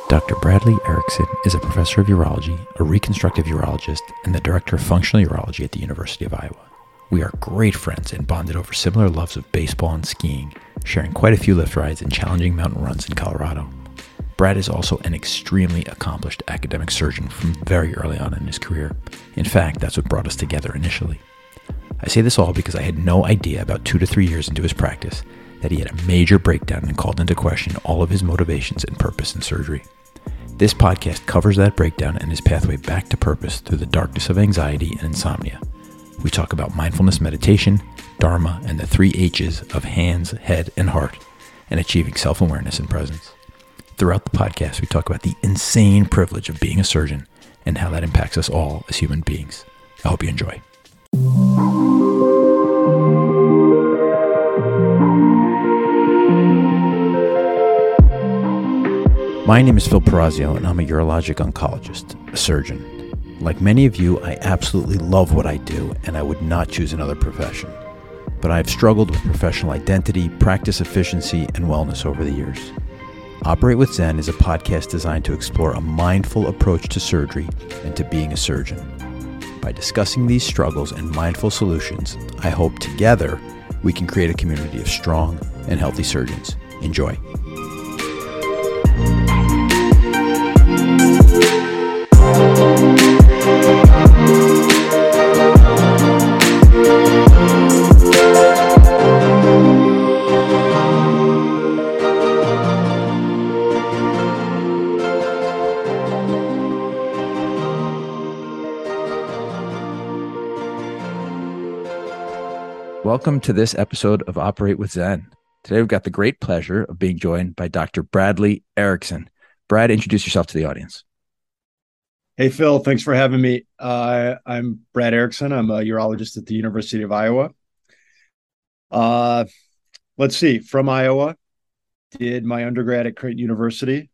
Dr. Bradley Erickson is a professor of urology, a reconstructive urologist, and the director of functional urology at the University of Iowa. We are great friends and bonded over similar loves of baseball and skiing, sharing quite a few lift rides and challenging mountain runs in Colorado. Brad is also an extremely accomplished academic surgeon from very early on in his career. In fact, that's what brought us together initially. I say this all because I had no idea about 2 to 3 years into his practice that he had a major breakdown and called into question all of his motivations and purpose in surgery. This podcast covers that breakdown and his pathway back to purpose through the darkness of anxiety and insomnia. We talk about mindfulness meditation, dharma, and the 3 H's of hands, head, and heart, and achieving self-awareness and presence. Throughout the podcast, we talk about the insane privilege of being a surgeon and how that impacts us all as human beings. I hope you enjoy. My name is Phil Perazio, and I'm a urologic oncologist, a surgeon. Like many of you, I absolutely love what I do, and I would not choose another profession. But I've struggled with professional identity, practice efficiency, and wellness over the years. Operate with Zen is a podcast designed to explore a mindful approach to surgery and to being a surgeon. By discussing these struggles and mindful solutions, I hope together we can create a community of strong and healthy surgeons. Enjoy. Welcome to this episode of Operate with Zen. Today we've got the great pleasure of being joined by Dr. Bradley Erickson. Brad, introduce yourself to the audience. Hey, Phil, thanks for having me. I'm Brad Erickson. I'm a urologist at the University of Iowa. Let's see, from Iowa, did my undergrad at Creighton University,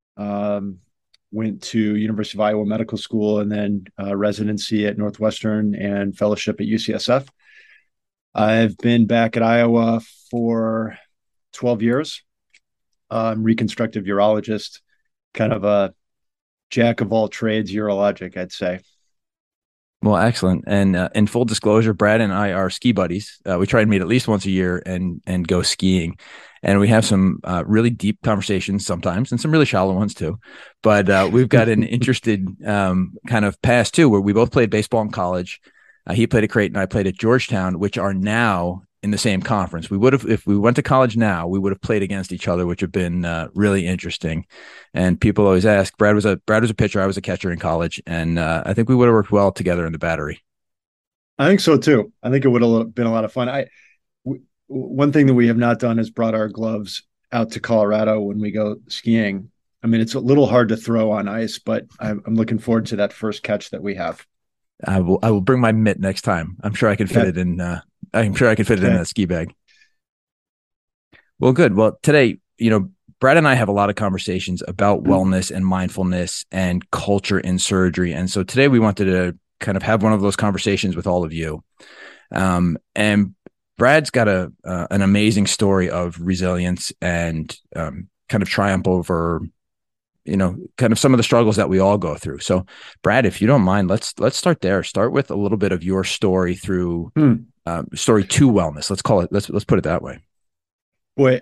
went to University of Iowa Medical School, and then residency at Northwestern and fellowship at UCSF. I've been back at Iowa for 12 years. I'm reconstructive urologist, kind of a jack of all trades urologic, I'd say. Well, excellent. And in full disclosure, Brad and I are ski buddies. We try to meet at least once a year and go skiing. And we have some really deep conversations sometimes and some really shallow ones too. But we've got an interested kind of past too, where we both played baseball in college. He played at Creighton, I played at Georgetown, which are now in the same conference. We would have, if we went to college now, we would have played against each other, which have been really interesting. And people always ask, Brad was a pitcher, I was a catcher in college, and I think we would have worked well together in the battery. I think so too. I think it would have been a lot of fun. One thing that we have not done is brought our gloves out to Colorado when we go skiing. I mean, it's a little hard to throw on ice, but I'm looking forward to that first catch that we have. I will bring my mitt next time. I'm sure I can fit it in. I'm sure I can fit it in a ski bag. Well, good. Well, today, Brad and I have a lot of conversations about wellness and mindfulness and culture in surgery. And so today we wanted to kind of have one of those conversations with all of you. And Brad's got an amazing story of resilience and kind of triumph over kind of some of the struggles that we all go through. So Brad, if you don't mind, let's start there. Start with a little bit of your story through story to wellness. Let's call it, let's put it that way. Boy,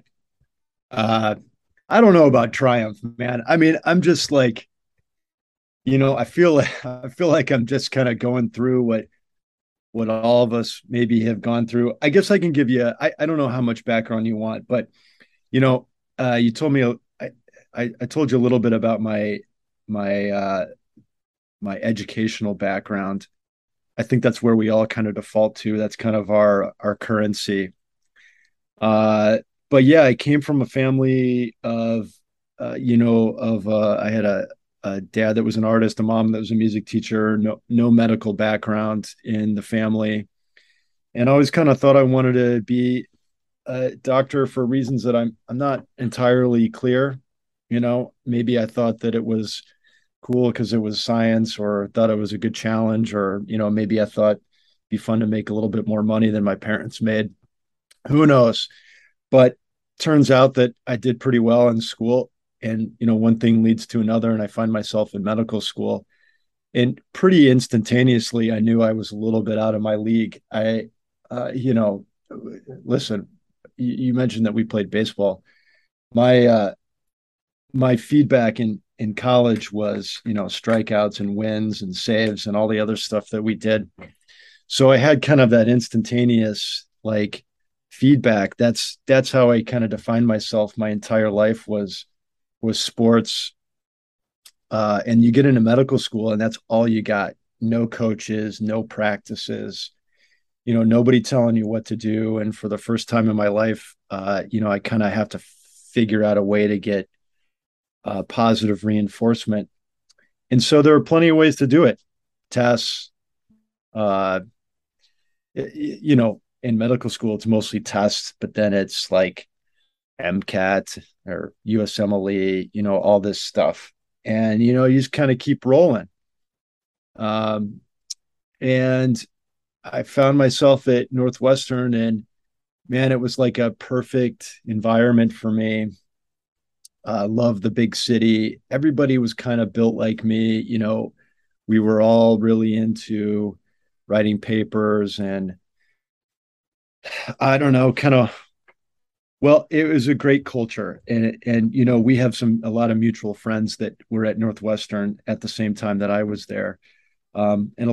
I don't know about triumph, man. I mean, I'm just like, I feel like I'm just kind of going through what all of us maybe have gone through. I guess I can give you, I don't know how much background you want, but you told me, I told you a little bit about my educational background. I think that's where we all kind of default to. That's kind of our currency. But yeah, I came from a family of I had a dad that was an artist, a mom that was a music teacher, no medical background in the family. And I always kind of thought I wanted to be a doctor for reasons that I'm not entirely clear. Maybe I thought that it was cool because it was science, or thought it was a good challenge, or, maybe I thought it'd be fun to make a little bit more money than my parents made. Who knows? But turns out that I did pretty well in school and one thing leads to another, and I find myself in medical school. And pretty instantaneously, I knew I was a little bit out of my league. You know, listen, you mentioned that we played baseball. My feedback in college was, strikeouts and wins and saves and all the other stuff that we did. So I had kind of that instantaneous like feedback. That's how I kind of defined myself. My entire life was sports. And you get into medical school, and that's all you got. No coaches, no practices, nobody telling you what to do. And for the first time in my life, I kind of have to figure out a way to get positive reinforcement. And so there are plenty of ways to do it. Tests, uh, in medical school, it's mostly tests, but then it's like MCAT or USMLE, all this stuff. And, you just kind of keep rolling. Um, and I found myself at Northwestern, and man, it was like a perfect environment for me. Love the big city. Everybody was kind of built like me. We were all really into writing papers, and I don't know, kind of, well, it was a great culture. And we have a lot of mutual friends that were at Northwestern at the same time that I was there. And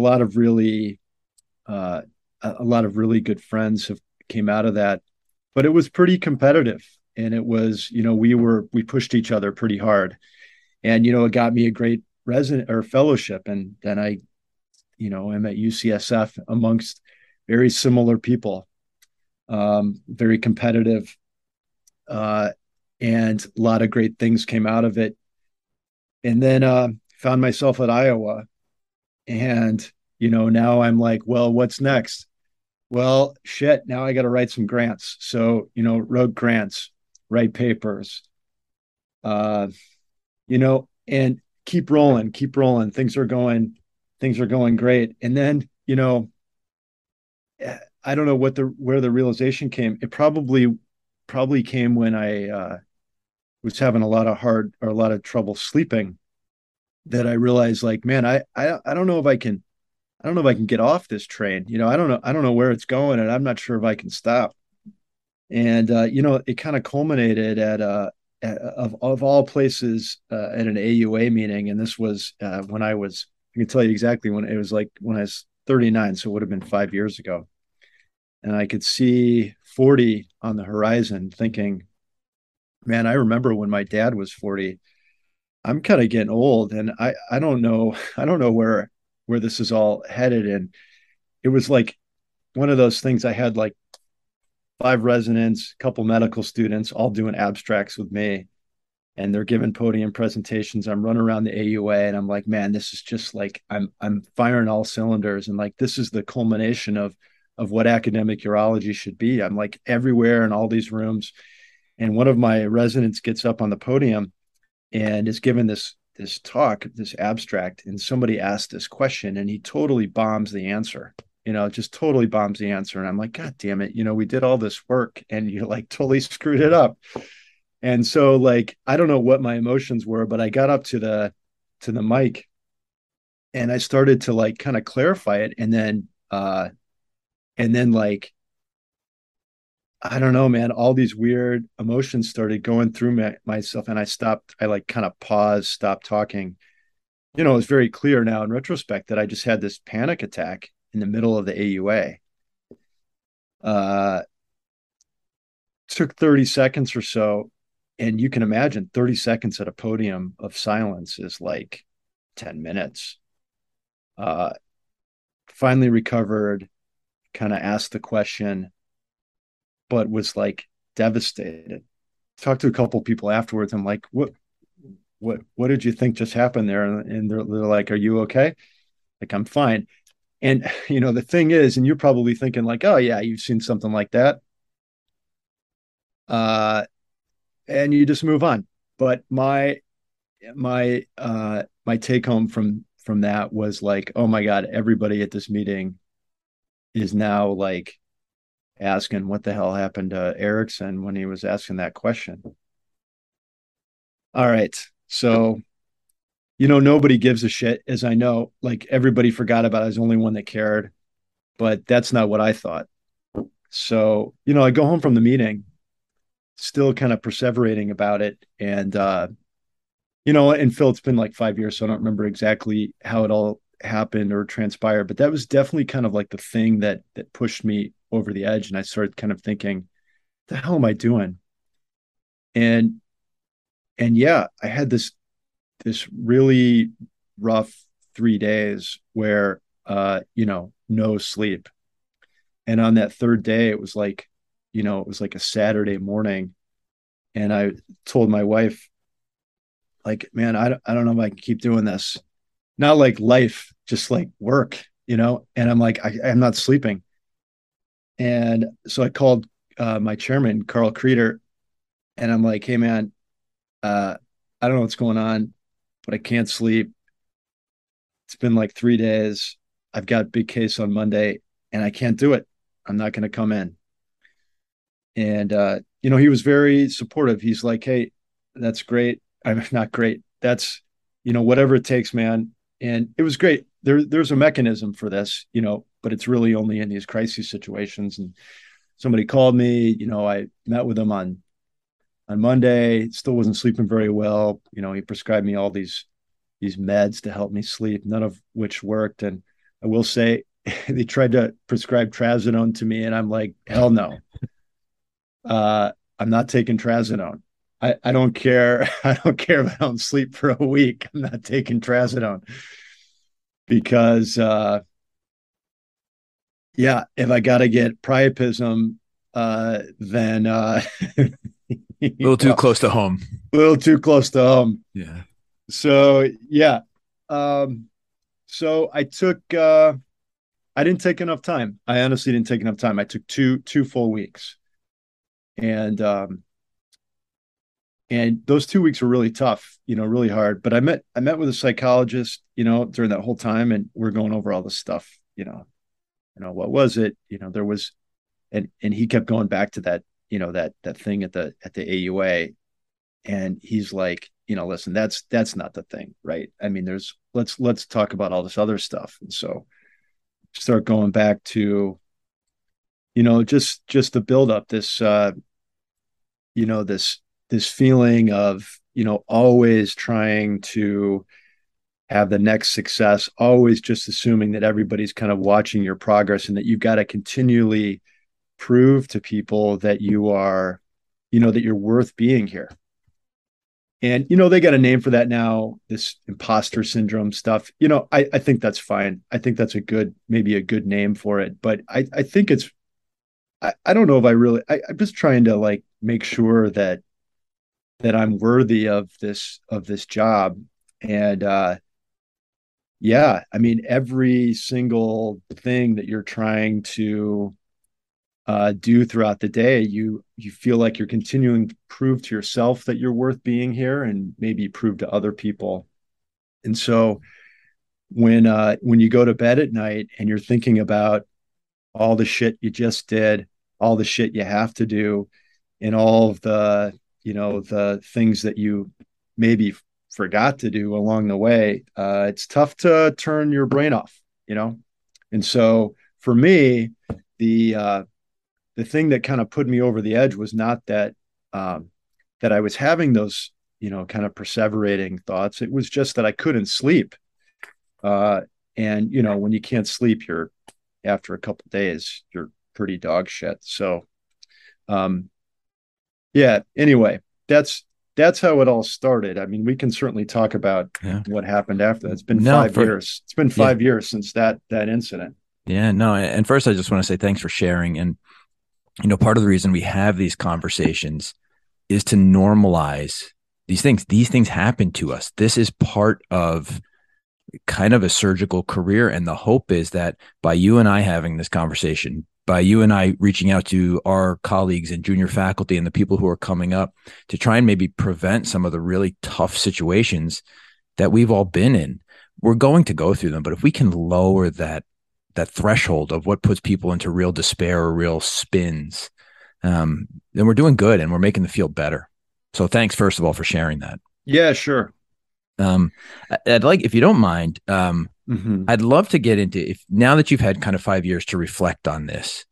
uh, a lot of really good friends have came out of that, but it was pretty competitive. And it was, we pushed each other pretty hard. And, it got me a great resident or fellowship. And then I'm at UCSF amongst very similar people, very competitive, uh, and a lot of great things came out of it. And then found myself at Iowa, and now I'm like, well, what's next? Well, shit, now I got to write some grants. So wrote grants, write papers, uh, and keep rolling. Things are going great. And then I don't know where the realization came. It probably came when I was having a lot of trouble sleeping, that I realized, like, man, I don't know if I don't know if I can get off this train. I don't know where it's going, and I'm not sure if I can stop. And it kind of culminated of all places, at an AUA meeting, and this was when I can tell you exactly when it was, like when I was 39, so it would have been 5 years ago, and I could see 40 on the horizon, thinking, man, I remember when my dad was 40. I'm kind of getting old, and I don't know I don't know where this is all headed. And it was like one of those things. I had like five residents, a couple medical students, all doing abstracts with me, and they're giving podium presentations. I'm running around the AUA, and I'm like, man, this is just like I'm firing all cylinders, and like this is the culmination of what academic urology should be. I'm like everywhere in all these rooms, and one of my residents gets up on the podium and is given this talk, this abstract, and somebody asked this question, and he totally bombs the answer. Just totally bombs the answer. And I'm like, God damn it, we did all this work, and you like totally screwed it up. And so, like, I don't know what my emotions were, but I got up to the mic, and I started to like kind of clarify it, and then like, I don't know, man, all these weird emotions started going through myself, and I like kind of paused, stopped talking. It was very clear now in retrospect that I just had this panic attack in the middle of the AUA. Uh, Took 30 seconds or so, and you can imagine 30 seconds at a podium of silence is like 10 minutes. Uh, Finally recovered, kind of asked the question, but was like devastated. Talked to a couple people afterwards. I'm like, what did you think just happened there? And they're like, are you okay? Like, I'm fine. And the thing is, and you're probably thinking like, oh yeah, you've seen something like that. Uh, and you just move on. But my take home from that was like, oh my God, everybody at this meeting is now like asking what the hell happened to Erickson when he was asking that question. All right. So, nobody gives a shit, as I know. Like everybody forgot about it. I was the only one that cared, but that's not what I thought. So, I go home from the meeting, still kind of perseverating about it. And Phil, it's been like 5 years, so I don't remember exactly how it all happened or transpired, but that was definitely kind of like the thing that pushed me over the edge. And I started kind of thinking, the hell am I doing? And and yeah, I had this really rough 3 days where no sleep. And on that third day, it was like a Saturday morning. And I told my wife, like, man, I don't know if I can keep doing this. Not like life, just like work. And I'm like, I'm not sleeping. And so I called my chairman, Carl Creeder, and I'm like, hey, man, I don't know what's going on, but I can't sleep. It's been like 3 days. I've got a big case on Monday and I can't do it. I'm not going to come in. And, he was very supportive. He's like, hey, that's great. I'm not great. That's, whatever it takes, man. And it was great. There's a mechanism for this, but it's really only in these crisis situations. And somebody called me, I met with him on Monday, still wasn't sleeping very well. He prescribed me all these meds to help me sleep, none of which worked. And I will say, they tried to prescribe trazodone to me, and I'm like, hell no. I'm not taking trazodone. I don't care. I don't care if I don't sleep for a week. I'm not taking trazodone because, yeah, if I got to get priapism, then, A little too close to home. a little too close to home. Yeah. So, yeah. Um, so I didn't take enough time. I honestly didn't take enough time. I took two full weeks. And and those 2 weeks were really tough, really hard. But I met with a psychologist, during that whole time, and we're going over all this stuff. What was it? There was, and he kept going back to that, that thing at the AUA, and he's like, listen, that's not the thing, right? I mean, let's talk about all this other stuff. And so start going back to, just the build up, this feeling of, always trying to have the next success, always just assuming that everybody's kind of watching your progress and that you've got to continually prove to people that you are, that you're worth being here. And, they got a name for that now, this imposter syndrome stuff. I think that's fine. I think that's maybe a good name for it. But I think I don't know if I'm just trying to like make sure that I'm worthy of this job. And yeah, I mean, every single thing that you're trying to do throughout the day, you feel like you're continuing to prove to yourself that you're worth being here, and maybe prove to other people. And so when you go to bed at night and you're thinking about all the shit you just did, all the shit you have to do, and all of the things that you maybe forgot to do along the way, it's tough to turn your brain off. And so for me, the the thing that kind of put me over the edge was not that I was having those, kind of perseverating thoughts. It was just that I couldn't sleep. And when you can't sleep, you're after a couple of days, you're pretty dog shit. So um, yeah. Anyway, that's how it all started. I mean, we can certainly talk about Yeah. what happened after that. It's been No, 5 years. It's been yeah. 5 years since that incident. Yeah. No. And first, I just want to say thanks for sharing. And, part of the reason we have these conversations is to normalize these things. These things happen to us. This is part of kind of a surgical career. And the hope is that by you and I having this conversation, by you and I reaching out to our colleagues and junior faculty and the people who are coming up to try and maybe prevent some of the really tough situations that we've all been in, we're going to go through them. But if we can lower that threshold of what puts people into real despair or real spins, then we're doing good and we're making the field better. So thanks, first of all, for sharing that. Yeah, sure. Um, I'd like, if you don't mind, Hmm. I'd love to get into, if now that you've had kind of 5 years to reflect on this,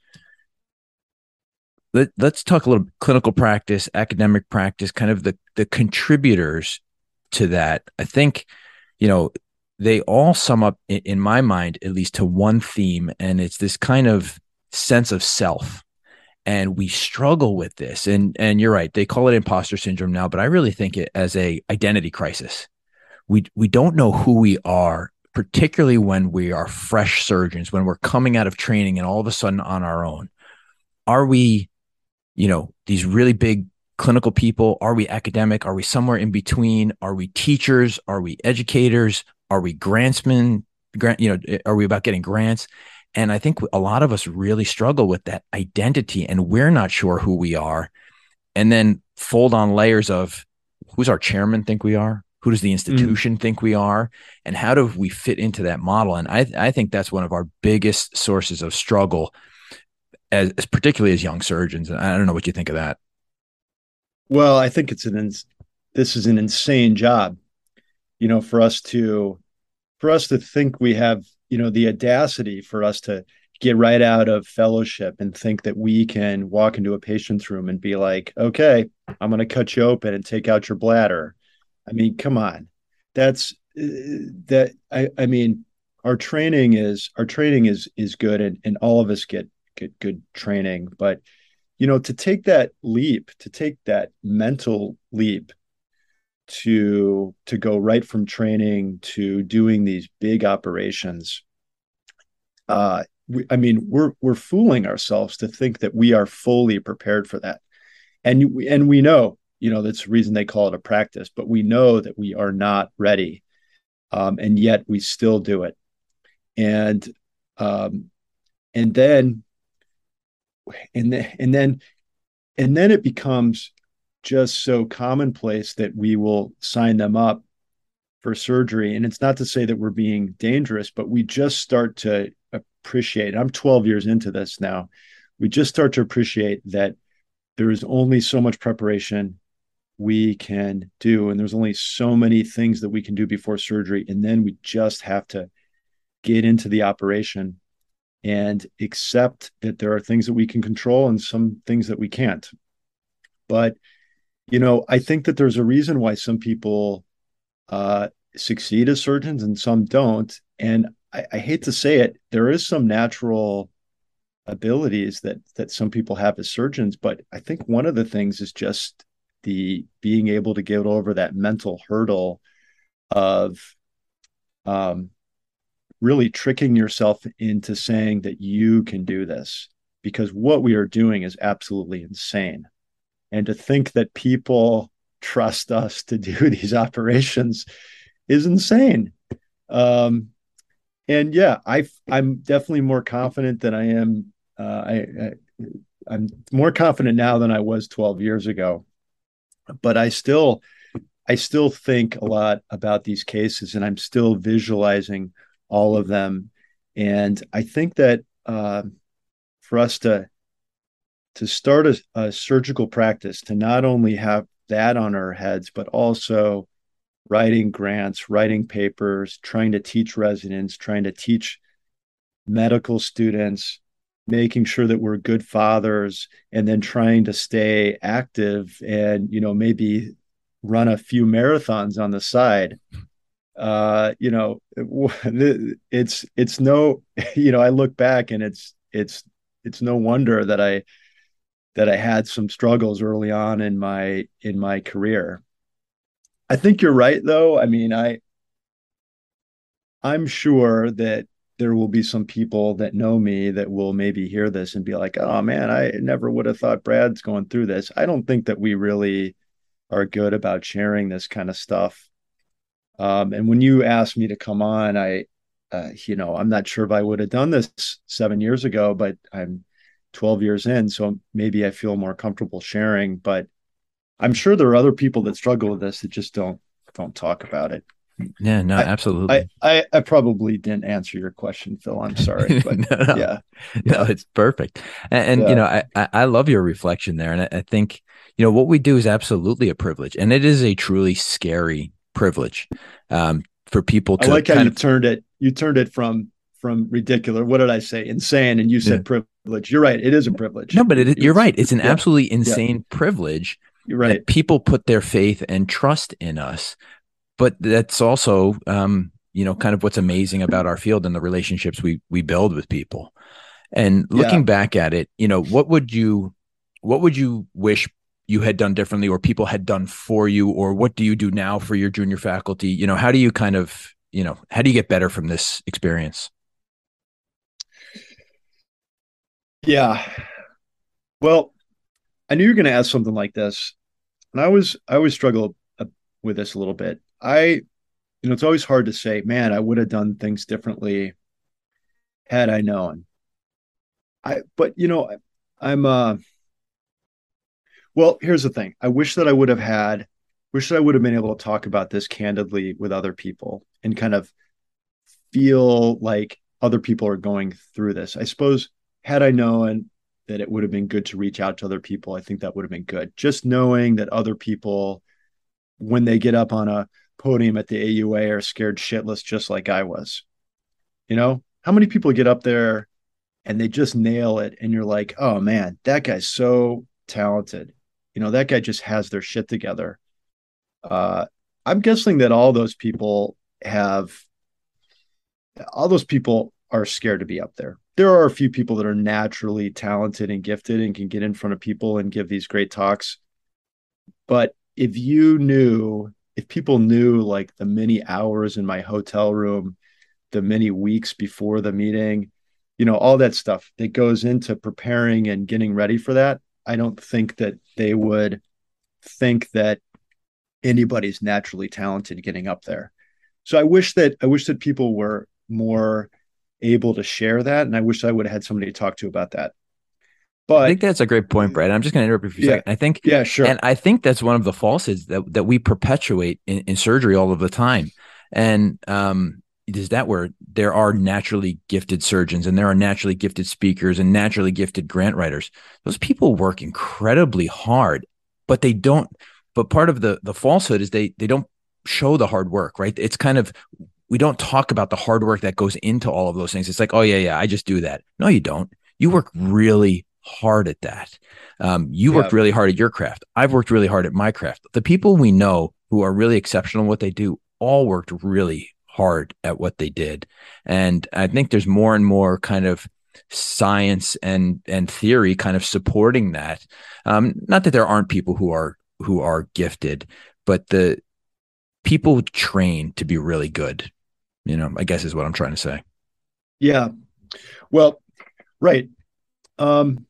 let's talk a little clinical practice, academic practice, kind of the contributors to that. I think, you know, they all sum up in my mind, at least to one theme, and it's this kind of sense of self. And we struggle with this. And you're right, they call it imposter syndrome now, but I really think it as a identity crisis. We don't know who we are, particularly when we are fresh surgeons, when we're coming out of training and all of a sudden on our own. Are we, these really big clinical people? Are we academic? Are we somewhere in between? Are we teachers? Are we educators? Are we grantsmen? Are we about getting grants? And I think a lot of us really struggle with that identity, and we're not sure who we are. And then fold on layers of, who's our chairman think we are? Who does the Mm. institution think we are? And how do we fit into that model? And I think that's one of our biggest sources of struggle, as particularly as young surgeons. And I don't know what you think of that. Well, I think this is an insane job, for us to think we have, the audacity for us to get right out of fellowship and think that we can walk into a patient's room and be like, okay, I'm going to cut you open and take out your bladder. I mean, come on. That's that I mean, our training is good, and all of us get good training, but to take that leap, to take that mental leap to go right from training to doing these big operations, I mean, we're fooling ourselves to think that we are fully prepared for that. And we know, that's the reason they call it a practice, but we know that we are not ready. And yet we still do it. And um, and then and then and then and then it becomes just so commonplace that we will sign them up for surgery. And it's not to say that we're being dangerous, but we just start to appreciate. I'm 12 years into this now. We just start to appreciate that there is only so much preparation we can do, and there's only so many things that we can do before surgery, and then we just have to get into the operation and accept that there are things that we can control and some things that we can't. But I think that there's a reason why some people succeed as surgeons and some don't. And I hate to say it, there is some natural abilities that some people have as surgeons, but I think one of the things is just the being able to get over that mental hurdle of um, really tricking yourself into saying that you can do this, because what we are doing is absolutely insane. And to think that people trust us to do these operations is insane. Um, and yeah, I'm definitely more confident than I am. I'm more confident now than I was 12 years ago. But I still think a lot about these cases, and I'm still visualizing all of them. And I think that for us to start a surgical practice, to not only have that on our heads, but also writing grants, writing papers, trying to teach residents, trying to teach medical students, making sure that we're good fathers, and then trying to stay active and, maybe run a few marathons on the side. It's no, I look back and it's no wonder that I had some struggles early on in my career. I think you're right though. I mean, I'm sure that there will be some people that know me that will maybe hear this and be like, "Oh man, I never would have thought Brad's going through this." I don't think that we really are good about sharing this kind of stuff. And when you asked me to come on, I'm not sure if I would have done this 7 years ago, but I'm 12 years in, so maybe I feel more comfortable sharing. But I'm sure there are other people that struggle with this that just don't talk about it. Yeah, no, I, I, absolutely. I probably didn't answer your question, Phil. I'm sorry, but No, no, yeah, no, yeah, it's perfect. You yeah. know, I love your reflection there. And I think, you know, what we do is absolutely a privilege. And it is a truly scary privilege for people I to like how kind you of, turned it. You turned it from ridiculous. What did I say? Insane, and you yeah. said privilege. You're right. It is a privilege. No, but you're right. It's an Yeah, absolutely yeah. insane privilege You're right. that people put their faith and trust in us. But that's also, you know, kind of what's amazing about our field and the relationships we build with people. And Yeah. looking back at it, you know, what would you wish you had done differently or people had done for you, or what do you do now for your junior faculty? You know, how do you kind of, you know, how do you get better from this experience? Yeah. Well, I knew you were going to ask something like this, and I always struggle with this a little bit. It's always hard to say, man, I would have done things differently had I known. But I'm well, here's the thing. Wish that I would have been able to talk about this candidly with other people and kind of feel like other people are going through this. I suppose had I known that it would have been good to reach out to other people, I think that would have been good. Just knowing that other people, when they get up on a podium at the AUA, are scared shitless, just like I was. How many people get up there and they just nail it, and you're like, oh man, that guy's so talented. That guy just has their shit together. Uh, I'm guessing that have all those people are scared to be up there. There are a few people that are naturally talented and gifted and can get in front of people and give these great talks. But if people knew like the many hours in my hotel room, the many weeks before the meeting, all that stuff that goes into preparing and getting ready for that, I don't think that they would think that anybody's naturally talented getting up there. So I wish that people were more able to share that, and I wish I would have had somebody to talk to about that. I But think that's a great point, Brad. I'm just going to interrupt you for a yeah, second. I think, yeah, sure. and I think that's one of the falsehoods that we perpetuate in surgery all of the time. And is that where there are naturally gifted surgeons and there are naturally gifted speakers and naturally gifted grant writers. Those people work incredibly hard, but they don't. But part of the falsehood is they don't show the hard work, right? It's kind of we don't talk about the hard work that goes into all of those things. It's like, oh yeah, I just do that. No, you don't. You work really hard at that. You Yeah, worked really hard at your craft. I've worked really hard at my craft. The people we know who are really exceptional in what they do all worked really hard at what they did. And I think there's more and more kind of science and theory kind of supporting that. Not that there aren't people who are gifted, but the people train to be really good. You know, I guess is what I'm trying to say. yeah. Well, right. Um,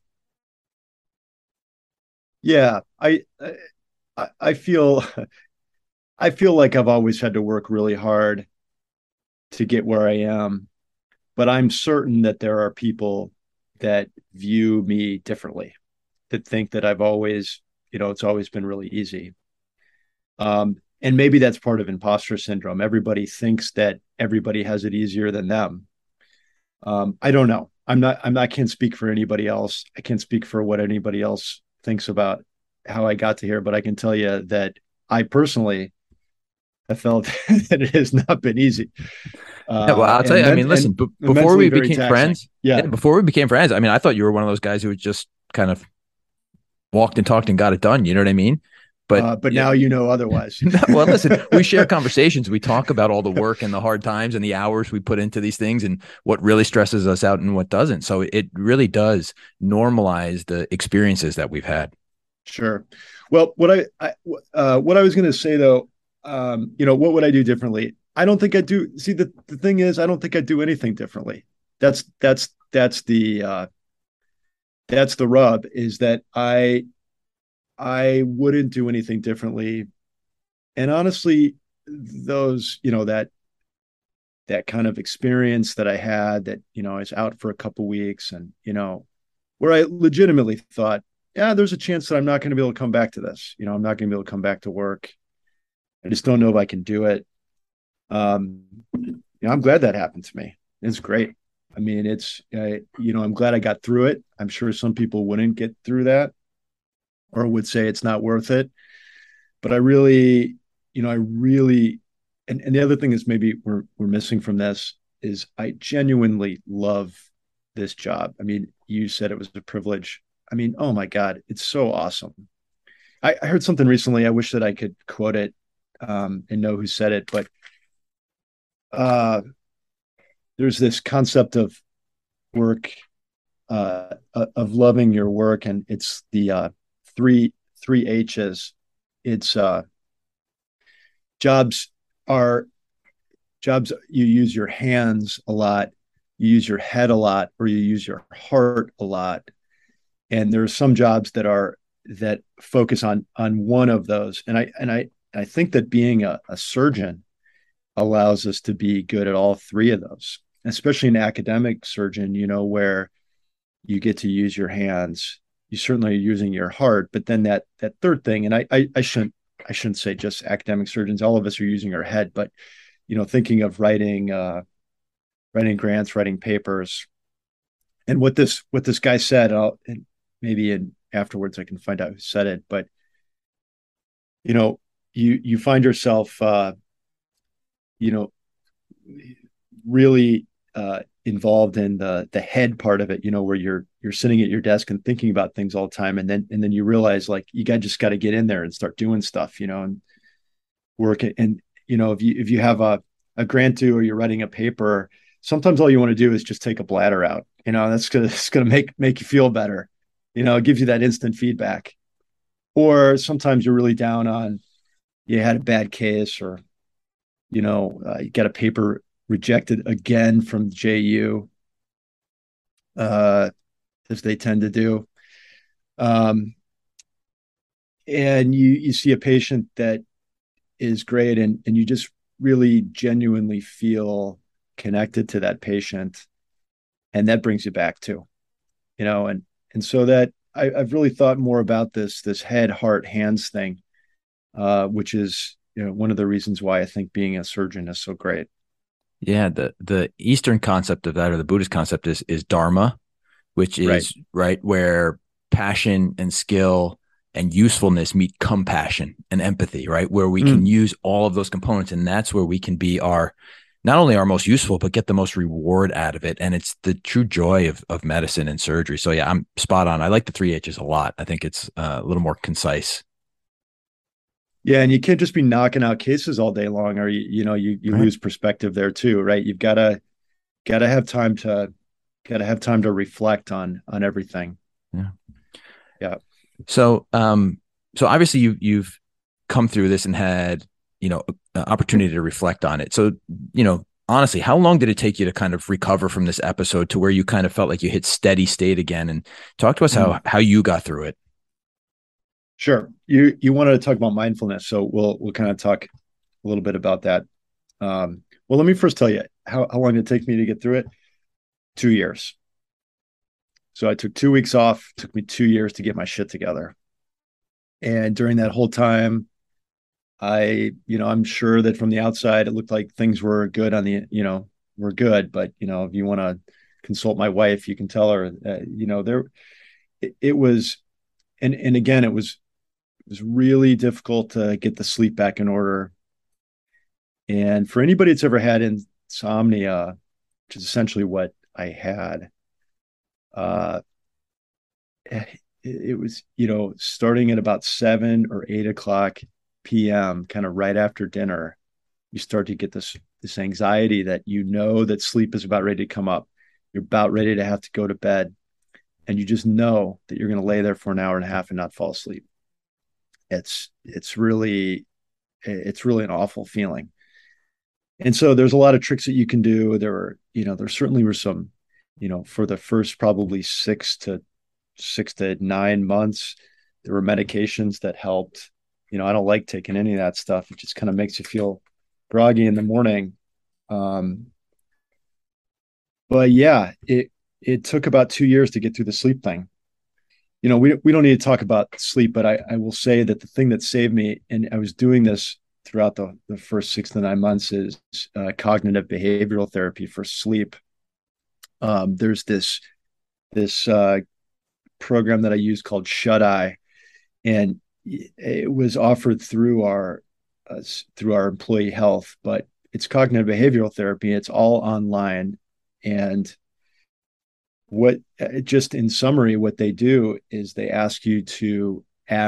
yeah. I feel I feel like I've always had to work really hard to get where I am, but I'm certain that there are people that view me differently, that think that it's always been really easy. And maybe that's part of imposter syndrome. Everybody thinks that everybody has it easier than them. I don't know. I can't speak for anybody else. I can't speak for what anybody else thinks about how I got to here, but I can tell you that I personally have felt that it has not been easy. Yeah, well, I'll tell you. I mean, listen, And before mentally we very became taxing. friends, Yeah. yeah, before we became friends, I mean, I thought you were one of those guys who just kind of walked and talked and got it done. You know what I mean? But But now otherwise. well, listen, we share conversations. We talk about all the work and the hard times and the hours we put into these things and what really stresses us out and what doesn't. So it really does normalize the experiences that we've had. Sure. Well, what I was going to say though, what would I do differently? I don't think I do. See, the thing is, I don't think I do anything differently. That's that's that's the uh, that's the rub. Is that I wouldn't do anything differently. And honestly, those that kind of experience that I had, that I was out for a couple weeks, and where I legitimately thought, yeah, there's a chance that I'm not going to be able to come back to this. I'm not going to be able to come back to work. I just don't know if I can do it. Um, I'm glad that happened to me. It's great. I mean, I'm glad I got through it. I'm sure some people wouldn't get through that or would say it's not worth it. But I really, and the other thing is maybe we're missing from this is I genuinely love this job. I mean, you said it was a privilege. I mean, oh my God, it's so awesome. I heard something recently. I wish that I could quote it and know who said it, but uh, there's this concept of work, of loving your work, and it's the three H's. It's jobs are jobs you use your hands a lot, you use your head a lot, or you use your heart a lot. And there are some jobs that focus on one of those. And I think that being a surgeon allows us to be good at all three of those, especially an academic surgeon, where you get to use your hands. You certainly are using your heart, but then that third thing, and I shouldn't say just academic surgeons. All of us are using our head, but thinking of writing grants, writing papers, and what this guy said. And maybe afterwards I can find out who said it, but you know, you find yourself, you know, really involved in the head part of it, where you're sitting at your desk and thinking about things all the time, and then you realize like you just got to get in there and start doing stuff, and work. And if you have a grant due or you're writing a paper, sometimes all you want to do is just take a bladder out. It's gonna make you feel better. It gives you that instant feedback. Or sometimes you're really down on you had a bad case, or you got a paper rejected again from JU, uh, as they tend to do. Um, and you see a patient that is great, and you just really genuinely feel connected to that patient, and that brings you back too, and so that I've really thought more about this head, heart, hands thing, which is one of the reasons why I think being a surgeon is so great. Yeah, the Eastern concept of that, or the Buddhist concept, is dharma, which Right. is right where passion and skill and usefulness meet compassion and empathy, right? Where we can Mm. use all of those components, and that's where we can be our not only our most useful, but get the most reward out of it. And it's the true joy of medicine and surgery. So yeah, I'm spot on. I like the three H's a lot. I think it's a little more concise. Yeah, and you can't just be knocking out cases all day long, or you Right. lose perspective there too, right? You've gotta have time to reflect on everything. Yeah. Yeah. So, so obviously you've come through this and had, an opportunity to reflect on it. So, honestly, how long did it take you to kind of recover from this episode to where you kind of felt like you hit steady state again? And talk to us Mm. how you got through it. Sure. You wanted to talk about mindfulness, so we'll kind of talk a little bit about that. Well, let me first tell you how long did it take me to get through it. 2 years. So I took 2 weeks off. It took me 2 years to get my shit together. And during that whole time, I'm sure that from the outside, it looked like things were good were good. But, if you want to consult my wife, you can tell her, it was, and again, it was really difficult to get the sleep back in order. And for anybody that's ever had insomnia, which is essentially what I had, uh, it was, starting at about 7 or 8 o'clock p.m., kind of right after dinner, you start to get this anxiety that that sleep is about ready to come up. You're about ready to have to go to bed, and you just know that you're going to lay there for an hour and a half and not fall asleep. It's really an awful feeling. And so there's a lot of tricks that you can do. There certainly were some, for the first probably 6 to 9 months, there were medications that helped. I don't like taking any of that stuff. It just kind of makes you feel groggy in the morning. Um, but yeah, it took about 2 years to get through the sleep thing. We don't need to talk about sleep, but I will say that the thing that saved me, and I was doing this throughout the first 6 to 9 months is cognitive behavioral therapy for sleep. There's this program that I use called Shut Eye, and it was offered through our employee health, but it's cognitive behavioral therapy. It's all online, and what just in summary, what they do is they ask you to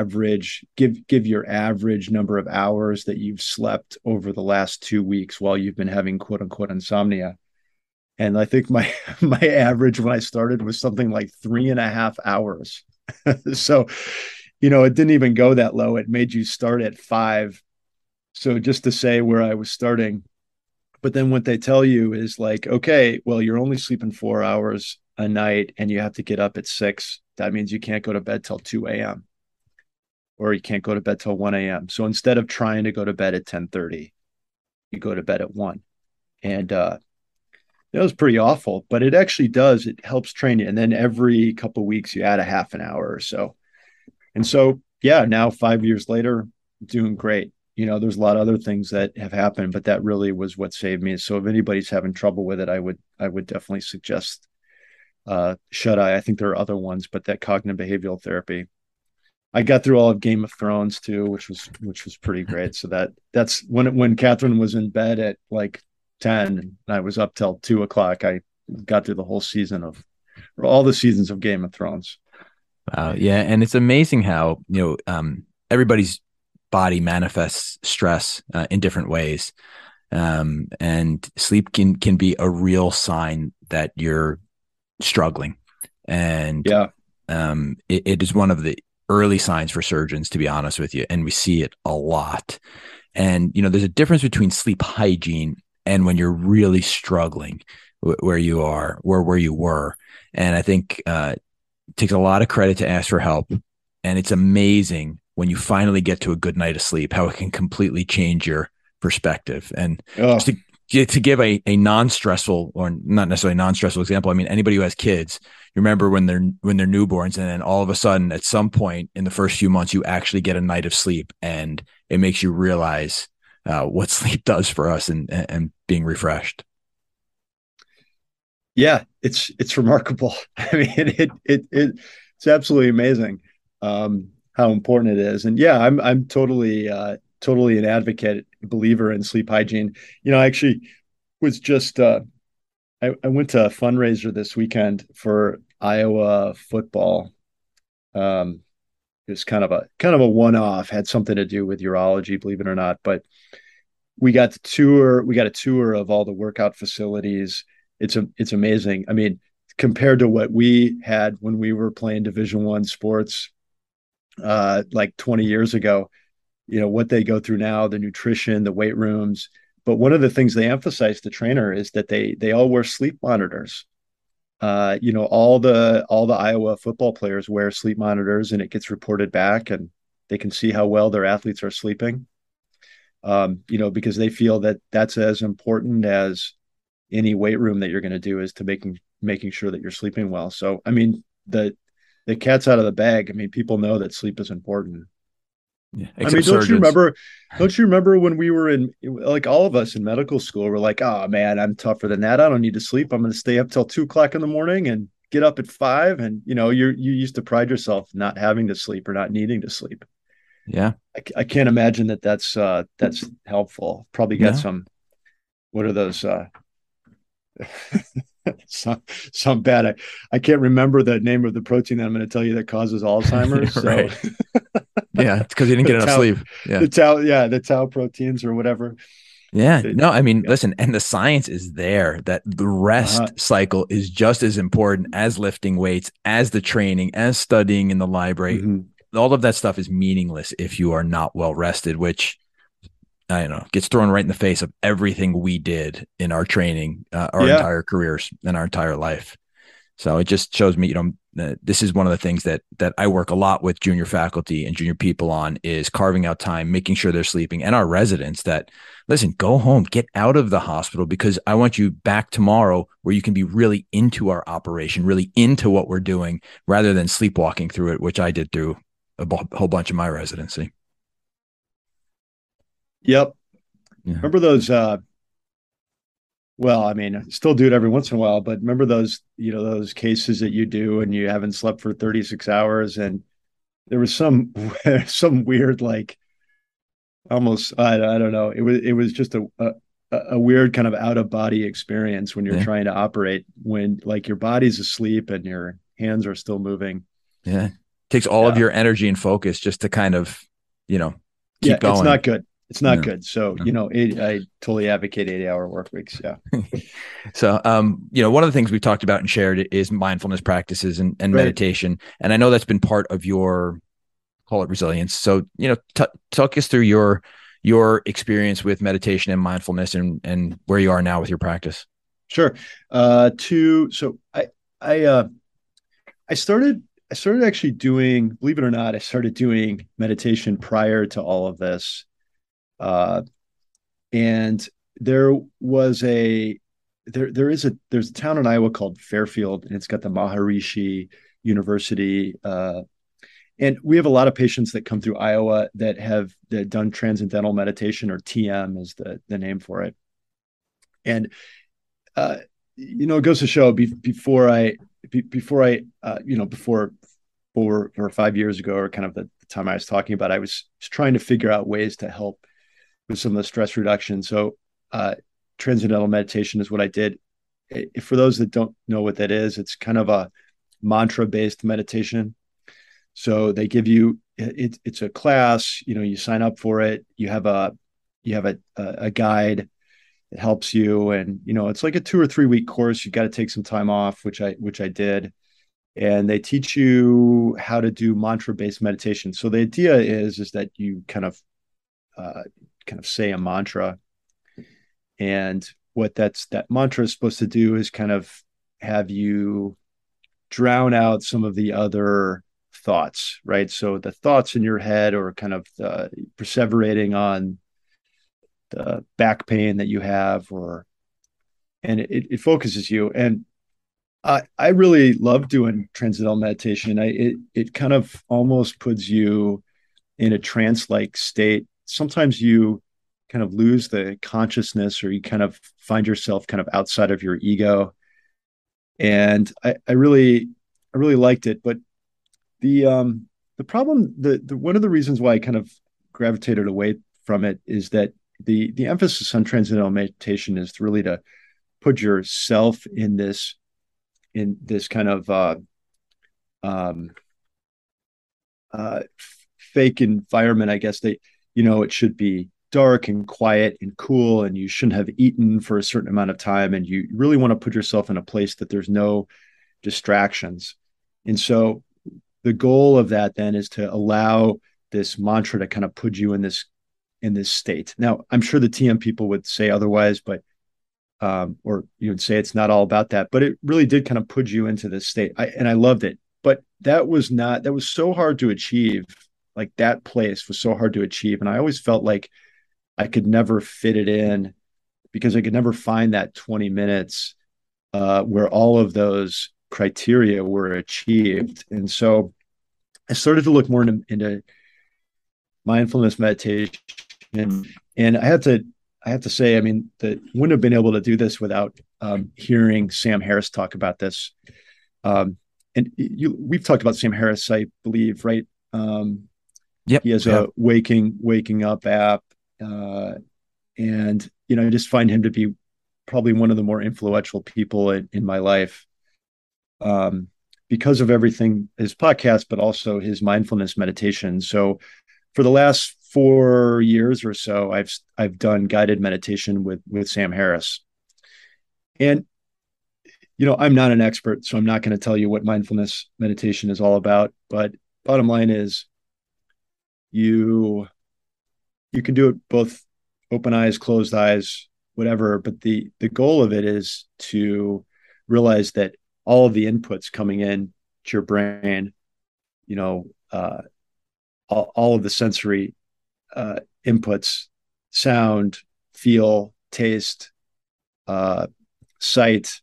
give your average number of hours that you've slept over the last 2 weeks while you've been having quote unquote insomnia. And I think my my average when I started was something like 3.5 hours. So, it didn't even go that low. It made you start at 5. So just to say where I was starting, but then what they tell you is like, okay, well, you're only sleeping 4 hours a night and you have to get up at 6. That means you can't go to bed till 2 a.m. or you can't go to bed till 1 a.m. So instead of trying to go to bed at 10:30, you go to bed at 1. And that was pretty awful, but it actually does. It helps train you. And then every couple of weeks, you add a half an hour or so. And so, yeah, now 5 years later, doing great. There's a lot of other things that have happened, but that really was what saved me. So if anybody's having trouble with it, I would definitely suggest Shut Eye. I think there are other ones, but that cognitive behavioral therapy. I got through all of Game of Thrones too, which was pretty great. So that's when Catherine was in bed at like 10 and I was up till 2 o'clock. I got through the whole season of or all the seasons of Game of Thrones. Yeah, and it's amazing how everybody's body manifests stress in different ways, and sleep can be a real sign that you're struggling, and Yeah, it is one of the early signs for surgeons, to be honest with you, and we see it a lot. And there's a difference between sleep hygiene and when you're really struggling where you are, where you were. And I think it takes a lot of credit to ask for help. And it's amazing when you finally get to a good night of sleep, how it can completely change your perspective. And oh, just to give a non-stressful, or not necessarily non-stressful example, I mean, anybody who has kids, you remember when they're newborns, and then all of a sudden at some point in the first few months, you actually get a night of sleep, and it makes you realize what sleep does for us, and being refreshed. yeah, it's remarkable. I mean, it's absolutely amazing how important it is. And yeah, I'm totally an advocate, believer in sleep hygiene. I actually was just I went to a fundraiser this weekend for Iowa football. It was kind of a one-off, had something to do with urology, believe it or not. But we got a tour of all the workout facilities. It's amazing. I mean, compared to what we had when we were playing Division I sports like 20 years ago, what they go through now, the nutrition, the weight rooms. But one of the things they emphasize to trainer is that they all wear sleep monitors. All the Iowa football players wear sleep monitors, and it gets reported back, and they can see how well their athletes are sleeping. Because they feel that that's as important as any weight room that you're going to do, is to making sure that you're sleeping well. So, I mean, the cat's out of the bag. I mean, people know that sleep is important. Yeah, I mean, except surgeons. don't you remember when we were like all of us in medical school were like, oh man, I'm tougher than that. I don't need to sleep. I'm going to stay up till 2 o'clock in the morning and get up at 5. And, you used to pride yourself not having to sleep or not needing to sleep. Yeah. I can't imagine that's helpful. Probably got No. some, what are those, some bad. I can't remember the name of the protein that I'm going to tell you that causes Alzheimer's. So Right. Yeah, it's because you didn't the get enough tau, sleep. Yeah. the tau proteins or whatever. Yeah. It, No, I mean, yeah. listen, and the science is there that the Uh-huh. rest cycle is just as important as lifting weights, as the training, as studying in the library. Mm-hmm. All of that stuff is meaningless if you are not well rested, which I don't know, gets thrown right in the face of everything we did in our training, our Yeah. entire careers and our entire life. So it just shows me, this is one of the things that I work a lot with junior faculty and junior people on, is carving out time, making sure they're sleeping, and our residents that, listen, go home, get out of the hospital, because I want you back tomorrow where you can be really into our operation, really into what we're doing, rather than sleepwalking through it, which I did through a whole bunch of my residency. Yep. Yeah. Remember those well, I mean, I still do it every once in a while, but remember those, those cases that you do and you haven't slept for 36 hours and there was some some weird like almost I don't know. It was just a weird kind of out of body experience when you're Yeah. trying to operate when like your body's asleep and your hands are still moving. Yeah. Takes all of Yeah. your energy and focus just to kind of, you know, Yeah, keep it's going. not good. It's not No. good. So, No. I totally advocate 80-hour work weeks. Yeah. So, one of the things we've talked about and shared is mindfulness practices and Right. meditation. And I know that's been part of your, call it resilience. So, talk us through your experience with meditation and mindfulness and where you are now with your practice. Sure. So I I started I started actually doing, believe it or not, I started doing meditation prior to all of this. Uh, and there was a there's a town in Iowa called Fairfield, and it's got the Maharishi University. And we have a lot of patients that come through Iowa that done transcendental meditation, or TM is the name for it. And it goes to show before 4 or 5 years ago, or kind of the time I was talking about, I was trying to figure out ways to help with some of the stress reduction. So, transcendental meditation is what I did. For those that don't know what that is, it's kind of a mantra based meditation. So they give you it's a class. You sign up for it. You have a guide that helps you, and it's like a 2 or 3 week course. You got to take some time off, which I did, and they teach you how to do mantra based meditation. So the idea is that you uh, kind of say a mantra, and what that mantra is supposed to do is kind of have you drown out some of the other thoughts, right? So the thoughts in your head, or kind of perseverating on the back pain that you have, and it focuses you. And I really love doing transcendental meditation. It kind of almost puts you in a trance like state. Sometimes you kind of lose the consciousness, or you kind of find yourself kind of outside of your ego. And I really liked it. But the problem, the one of the reasons why I kind of gravitated away from it is that the emphasis on transcendental meditation is really to put yourself in this kind of um, uh, fake environment. I guess it should be dark and quiet and cool, and you shouldn't have eaten for a certain amount of time, and you really want to put yourself in a place that there's no distractions. And so the goal of that then is to allow this mantra to kind of put you in this state. Now, I'm sure the TM people would say otherwise, but or you would say it's not all about that, but it really did kind of put you into this state. And I loved it. But that was so hard to achieve. Like that place was so hard to achieve. And I always felt like I could never fit it in because I could never find that 20 minutes where all of those criteria were achieved. And so I started to look more into mindfulness meditation. And I have to say, I mean, that wouldn't have been able to do this without hearing Sam Harris talk about this. And we've talked about Sam Harris, I believe, right? Yep. He has Yeah. a waking up app, and I just find him to be probably one of the more influential people in my life, um, because of everything, his podcast, but also his mindfulness meditation. So for the last 4 years or so, I've done guided meditation with Sam Harris. And I'm not an expert, so I'm not going to tell you what mindfulness meditation is all about. But bottom line is, you you can do it both open eyes, closed eyes, whatever. But the goal of it is to realize that all of the inputs coming in to your brain, you know, uh, all of the sensory uh, inputs, sound, feel, taste, uh, sight,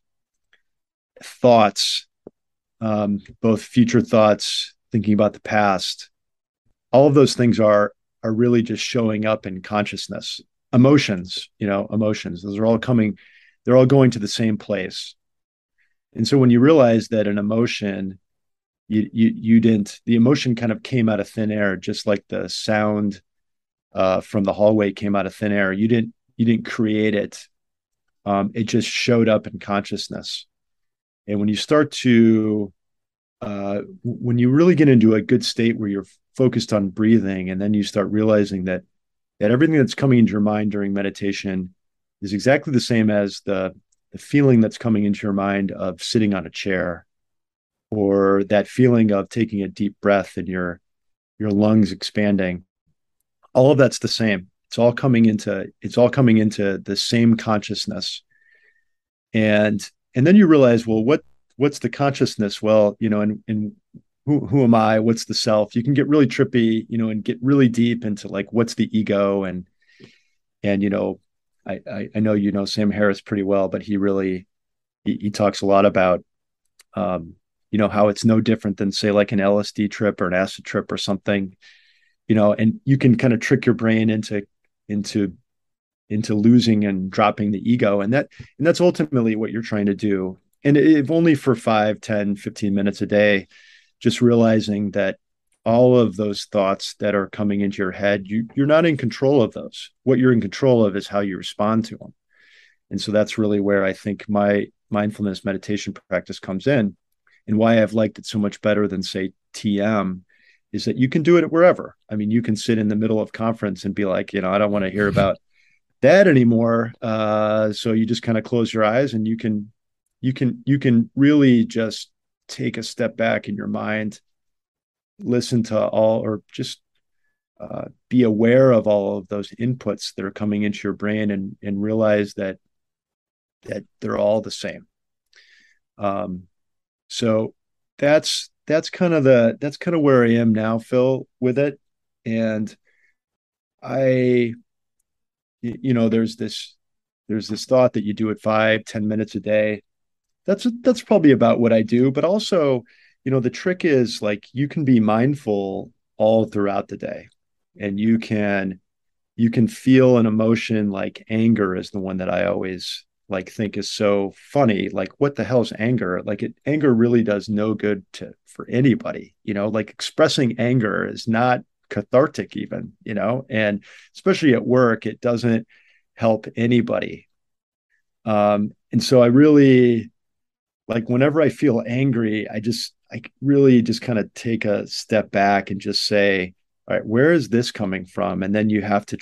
thoughts, both future thoughts, thinking about the past, all of those things are are really just showing up in consciousness. Emotions, emotions, those are all coming, they're all going to the same place. And so when you realize that an emotion, you didn't, the emotion kind of came out of thin air, just like the sound from the hallway came out of thin air. You didn't create it. It just showed up in consciousness. And when you start to when you really get into a good state where you're focused on breathing, and then you start realizing that everything that's coming into your mind during meditation is exactly the same as the feeling that's coming into your mind of sitting on a chair, or that feeling of taking a deep breath and your lungs expanding. All of that's the same. It's all coming into the same consciousness. And then you realize, well, what's the consciousness? Well, and who am I? What's the self? You can get really trippy, and get really deep into like what's the ego, and I know Sam Harris pretty well, but he talks a lot about how it's no different than, say, like an LSD trip or an acid trip or something, and you can kind of trick your brain into losing and dropping the ego, and that's ultimately what you're trying to do. And if only for 5, 10, 15 minutes a day, just realizing that all of those thoughts that are coming into your head, you're not in control of those. What you're in control of is how you respond to them. And so that's really where I think my mindfulness meditation practice comes in, and why I've liked it so much better than, say, TM, is that you can do it wherever. I mean, you can sit in the middle of conference and be like, I don't want to hear about that anymore. So you just kind of close your eyes, and you can really just take a step back in your mind, listen to all, or just be aware of all of those inputs that are coming into your brain, and realize that they're all the same. So that's kind of where I am now, Phil, with it. And I, there's this thought that you do it 5, 10 minutes a day. That's probably about what I do. But also, the trick is, like, you can be mindful all throughout the day, and you can feel an emotion. Like anger is the one that I always like think is so funny. Like, what the hell's anger? Like, anger really does no good for anybody. Like, expressing anger is not cathartic even. And especially at work, it doesn't help anybody. And so I really, like, whenever I feel angry, I really just kind of take a step back and just say, all right, where is this coming from? And then you have to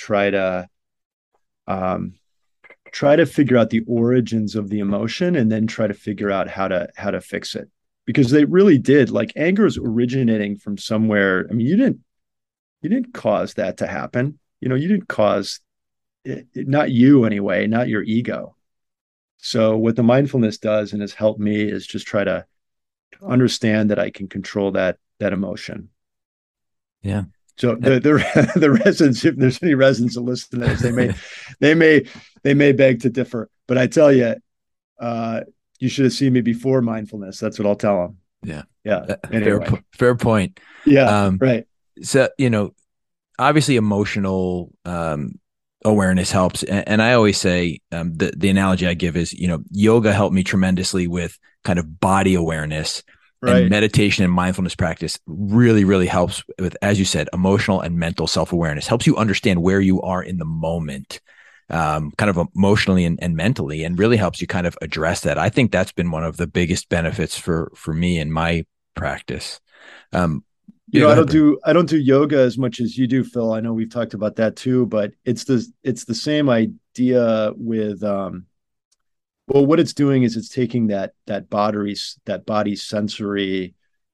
um, try to figure out the origins of the emotion, and then try to figure out how to fix it. Because they really did, like, anger is originating from somewhere. I mean, you didn't cause that to happen. You didn't cause it, not you anyway, not your ego. So what the mindfulness does, and has helped me, is just try to understand that I can control that emotion. Yeah. So the residents, if there's any residents that listen to this, they may beg to differ. But I tell you, you should have seen me before mindfulness. That's what I'll tell them. Yeah. Yeah. Anyway. Fair point. Yeah. Right. So, obviously emotional awareness helps. And I always say, the analogy I give is, yoga helped me tremendously with kind of body awareness. Right. And meditation and mindfulness practice really, really helps with, as you said, emotional and mental self-awareness. Helps you understand where you are in the moment, kind of emotionally and mentally, and really helps you kind of address that. I think that's been one of the biggest benefits for me in my practice. I don't do yoga as much as you do, Phil. I know we've talked about that too, but it's the same idea with well, what it's doing is it's taking that body sensory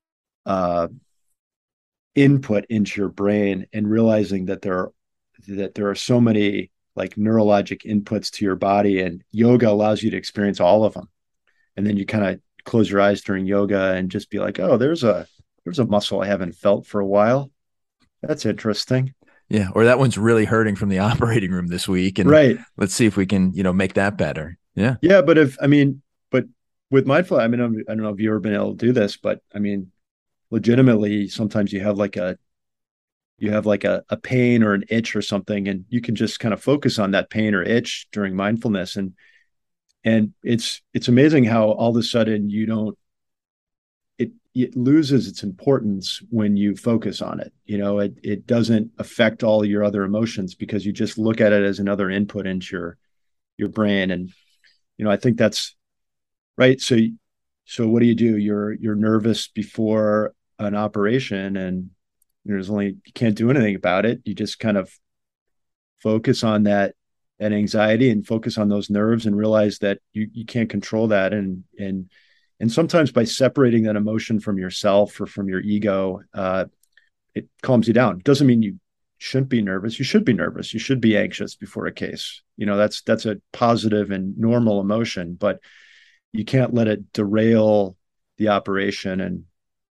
input into your brain, and realizing that there are so many, like, neurologic inputs to your body, and yoga allows you to experience all of them. And then you kind of close your eyes during yoga and just be like, oh, there's a muscle I haven't felt for a while. That's interesting. Yeah. Or that one's really hurting from the operating room this week. And right. Let's see if we can, make that better. Yeah. Yeah. But with mindful, I don't know if you've ever been able to do this, but I mean, legitimately, sometimes you have like you have like a pain or an itch or something, and you can just kind of focus on that pain or itch during mindfulness. And it's amazing how all of a sudden you don't it loses its importance when you focus on it. It doesn't affect all your other emotions because you just look at it as another input into your brain. And I think that's right. So what do? You're nervous before an operation, and you can't do anything about it. You just kind of focus on that anxiety and focus on those nerves and realize that you can't control that. And sometimes by separating that emotion from yourself or from your ego, it calms you down. It doesn't mean you shouldn't be nervous. You should be nervous. You should be anxious before a case. That's a positive and normal emotion, but you can't let it derail the operation. And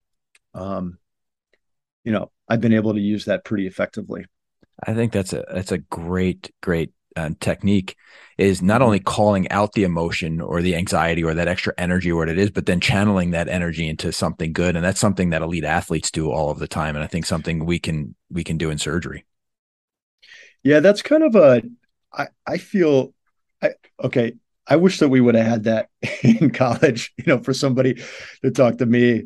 I've been able to use that pretty effectively. I think that's a great technique, is not only calling out the emotion or the anxiety or that extra energy or what it is, but then channeling that energy into something good. And that's something that elite athletes do all of the time. And I think something we can do in surgery. Yeah, that's kind of I feel, okay. I wish that we would have had that in college, for somebody to talk to me.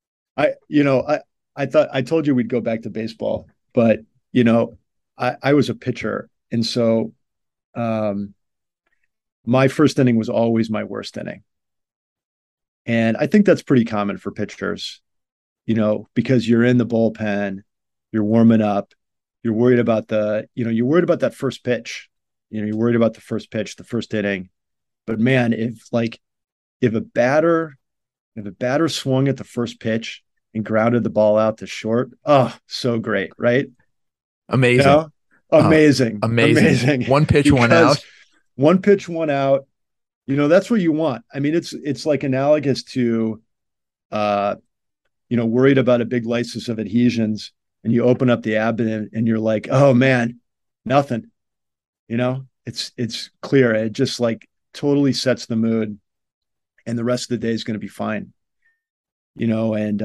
I thought I told you we'd go back to baseball, but I was a pitcher. And so um, my first inning was always my worst inning. And I think that's pretty common for pitchers, because you're in the bullpen, you're warming up, you're worried about that first pitch. You're worried about the first pitch, the first inning. But man, if a batter swung at the first pitch and grounded the ball out to short, oh, so great, right? You Amazing. know, amazing, Amazing. amazing. One pitch, one Because out. one pitch, one out. That's what you want. I mean, it's like analogous to, uh, worried about a big lysis of adhesions, and you open up the abdomen and you're like, oh man, nothing. It's clear. It just like totally sets the mood, and the rest of the day is going to be fine. And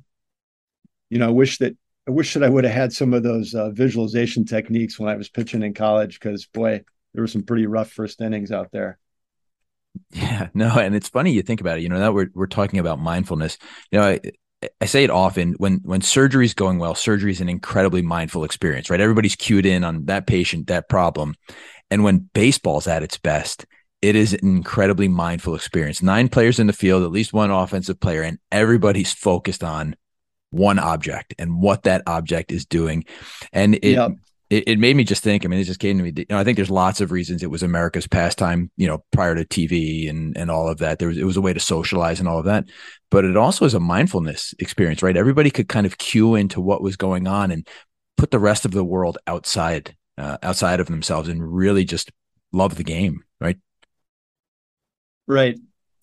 I wish that I would have had some of those visualization techniques when I was pitching in college, because boy, there were some pretty rough first innings out there. Yeah, no, and it's funny you think about it. That we're talking about mindfulness. I say it often when surgery is going well. Surgery is an incredibly mindful experience, right? Everybody's cued in on that patient, that problem, and when baseball's at its best, it is an incredibly mindful experience. 9 players in the field, at least one offensive player, and everybody's focused on one object and what that object is doing. And Yeah. it made me just think, I mean, it just came to me, I think there's lots of reasons it was America's pastime, prior to TV and all of that. It was a way to socialize and all of that, but it also is a mindfulness experience, right? Everybody could kind of cue into what was going on and put the rest of the world outside of themselves and really just love the game, right? Right.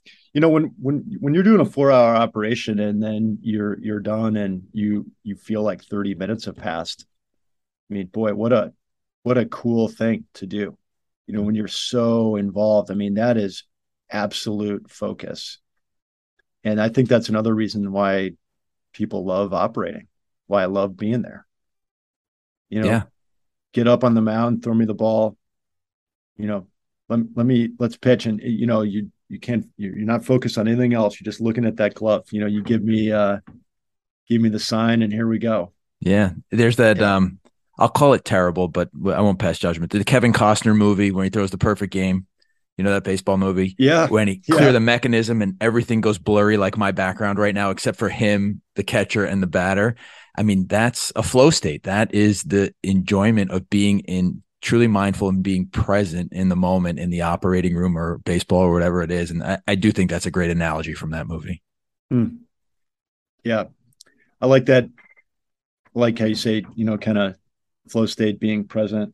When you're doing a 4-hour operation and then you're done and you feel like 30 minutes have passed. I mean, boy, what a cool thing to do. When you're so involved. I mean, that is absolute focus. And I think that's another reason why people love operating, why I love being there. Yeah. Get up on the mound, throw me the ball, you know, let's pitch. And you can't, you're not focused on anything else. You're just looking at that glove. You give me the sign and here we go. Yeah. There's that, Yeah. I'll call it terrible, but I won't pass judgment. The Kevin Costner movie when he throws the perfect game, that baseball movie, Yeah. when he clear the mechanism and everything goes blurry, like my background right now, except for him, the catcher and the batter. I mean, that's a flow state. That is the enjoyment of being in truly mindful and being present in the moment in the operating room or baseball or whatever it is. And I do think that's a great analogy from that movie. Yeah. I like that. I like how you say, kind of flow state, being present.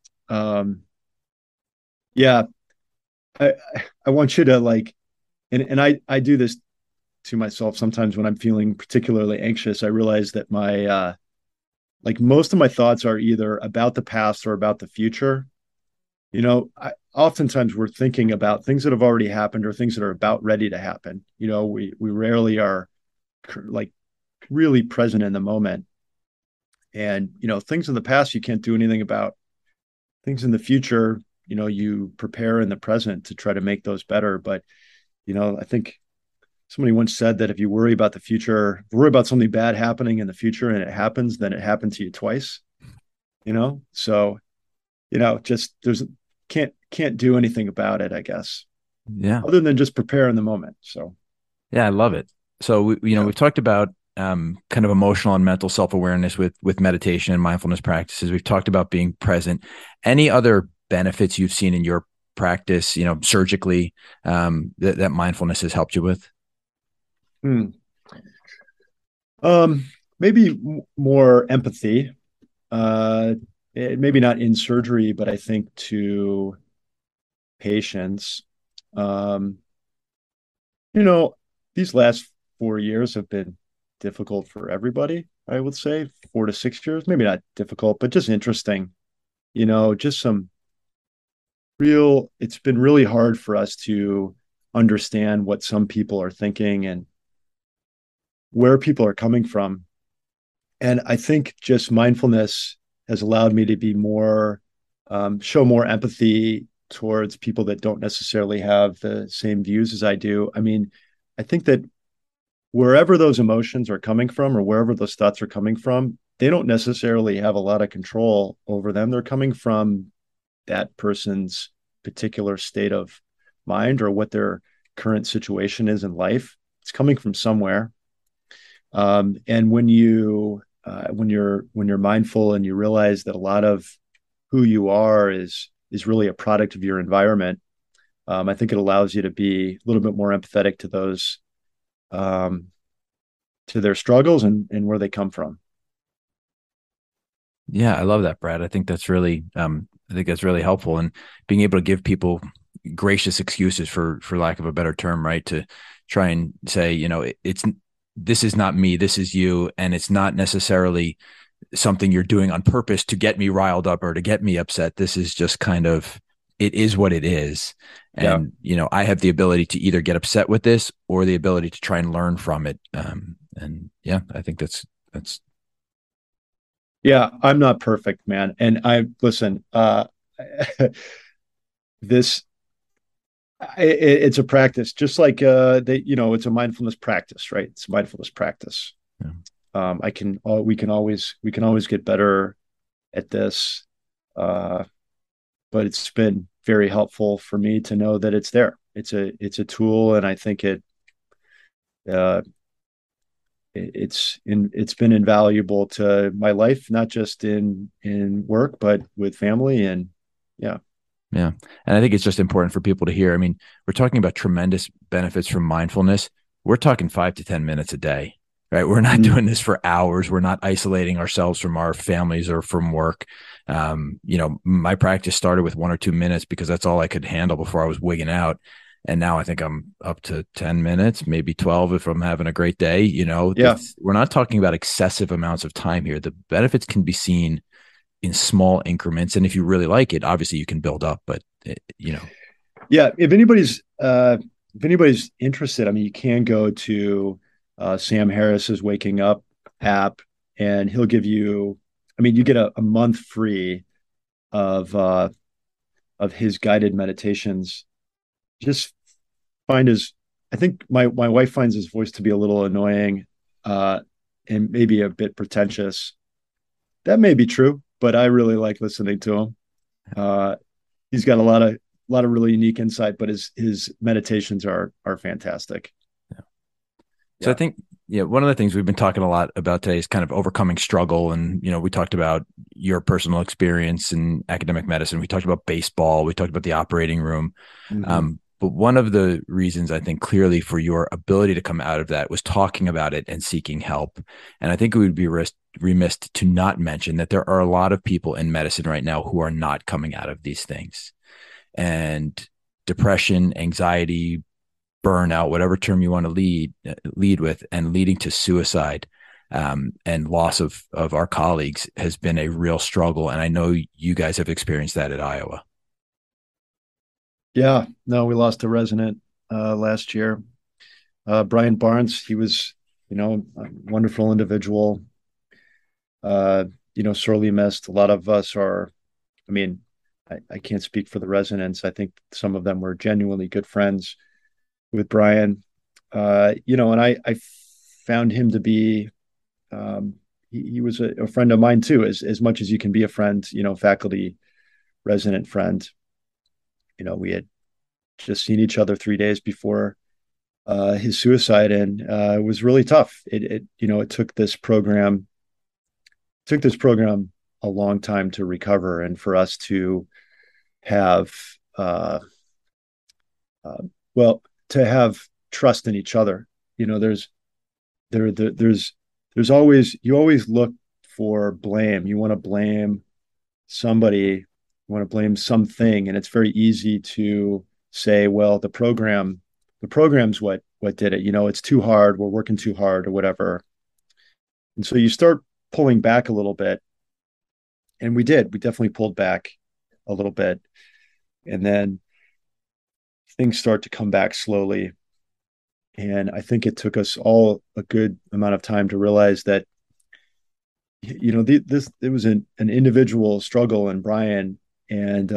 Yeah. I, I want you to and I do this to myself sometimes when I'm feeling particularly anxious. I realize that my, most of my thoughts are either about the past or about the future. Oftentimes we're thinking about things that have already happened or things that are about ready to happen. We rarely are like really present in the moment. And, things in the past you can't do anything about. Things in the future, you prepare in the present to try to make those better. But, I think somebody once said that if you worry about the future, worry about something bad happening in the future and it happens, then it happened to you twice, So, just can't do anything about it, I guess, Yeah. other than just prepare in the moment. So, Yeah, I love it. So yeah. we've talked about kind of emotional and mental self-awareness with meditation and mindfulness practices. We've talked about being present. Any other benefits you've seen in your practice, surgically, that mindfulness has helped you with? Hmm. Maybe more empathy. Uh, Maybe not in surgery, but I think to patients. Um, you know, these last 4 years have been difficult for everybody, I would say 4 to 6 years, maybe not difficult, but just interesting. Just some it's been really hard for us to understand what some people are thinking and where people are coming from. And I think just mindfulness has allowed me to be show more empathy towards people that don't necessarily have the same views as I do. I mean, I think that wherever those emotions are coming from or wherever those thoughts are coming from, they don't necessarily have a lot of control over them. They're coming from that person's particular state of mind or what their current situation is in life. It's coming from somewhere. And when you're mindful and you realize that a lot of who you are is really a product of your environment, I think it allows you to be a little bit more empathetic to those um, to their struggles and where they come from. Yeah, I love that, Brad. I think that's really helpful, and being able to give people gracious excuses, for lack of a better term, right? To try and say, it's this is not me, this is you, and it's not necessarily something you're doing on purpose to get me riled up or to get me upset. This is just kind of, it is what it is. Yeah. And, I have the ability to either get upset with this or the ability to try and learn from it. And yeah, I think that's, Yeah, I'm not perfect, man. And I listen, this it's a practice, just like it's a mindfulness practice, right? It's a mindfulness practice. yeah. We can always get better at this. Uh, but it's been very helpful for me to know that it's there. It's a tool, and I think uh, it's been invaluable to my life, not just in work, but with family, and yeah. Yeah. And I think it's just important for people to hear. I mean, we're talking about tremendous benefits from mindfulness. We're talking 5 to 10 minutes a day, right? We're not Mm. doing this for hours. We're not isolating ourselves from our families or from work. My practice started with 1 or 2 minutes because that's all I could handle before I was wigging out. And now I think I'm up to 10 minutes, maybe 12 if I'm having a great day. Yeah. We're not talking about excessive amounts of time here. The benefits can be seen in small increments. And if you really like it, obviously you can build up, but Yeah. If anybody's interested, I mean, you can go to Sam Harris's Waking Up app, and he'll give you. I mean, you get a month free of uh, of his guided meditations. Just find his. I think my wife finds his voice to be a little annoying, uh, and maybe a bit pretentious. That may be true, but I really like listening to him. Uh, he's got a lot of really unique insight, but his meditations are fantastic. so I Yeah. think, yeah, one of the things we've been talking a lot about today is kind of overcoming struggle. And, we talked about your personal experience in academic medicine. We talked about baseball. We talked about the operating room. Mm-hmm. But one of the reasons I think clearly for your ability to come out of that was talking about it and seeking help. And I think it would be remiss to not mention that there are a lot of people in medicine right now who are not coming out of these things. And depression, anxiety, burnout, whatever term you want to lead with, and leading to suicide, and loss of our colleagues has been a real struggle. And I know you guys have experienced that at Iowa. Yeah. No, we lost a resident last year. Brian Barnes. He was, a wonderful individual. sorely missed. A lot of us are, I mean, I can't speak for the residents. I think some of them were genuinely good friends with Brian. And I found him to be, he was a friend of mine too, as much as you can be a friend, faculty resident friend. We had just seen each other 3 days before his suicide, and it was really tough. It took this program a long time to recover, and for us to have, uh, uh, well, to have trust in each other. There's there's always you always look for blame. You want to blame somebody, you want to blame something, and it's very easy to say, well, the program's what did it. It's too hard. We're working too hard or whatever. And so you start pulling back a little bit, and we did. We definitely pulled back a little bit, and then things start to come back slowly. And I think it took us all a good amount of time to realize that this it was an individual struggle in Brian, and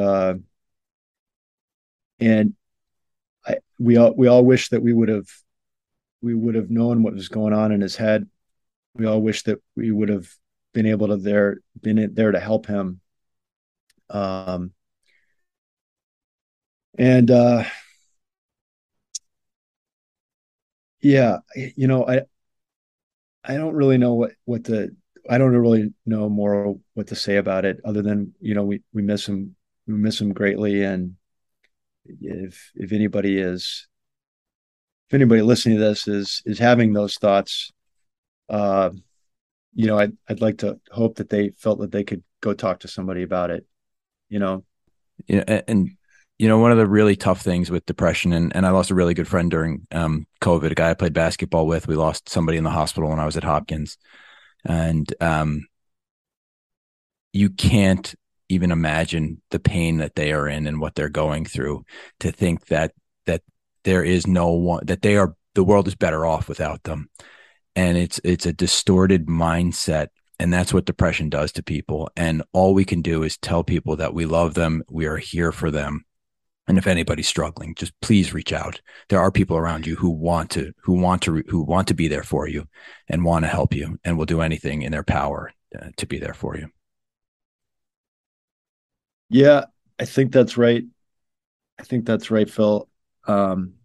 and we all wish that we would have known what was going on in his head. We all wish that we would have been there to help him. Um, and Yeah, I don't really know what to I don't really know more what to say about it, other than we miss him. We miss him greatly. And if anybody listening to this is having those thoughts, uh I'd like to hope that they felt that they could go talk to somebody about it, you know. And one of the really tough things with depression, and I lost a really good friend during COVID, a guy I played basketball with. We lost somebody in the hospital when I was at Hopkins, and you can't even imagine the pain that they are in and what they're going through. To think that there is no one, that the world is better off without them, and it's a distorted mindset. And that's what depression does to people. And all we can do is tell people that we love them, we are here for them, and if anybody's struggling, just please reach out. There are people around you who want to be there for you and want to help you, and will do anything in their power to be there for you. Yeah, I think that's right. I think that's right, Phil. Um,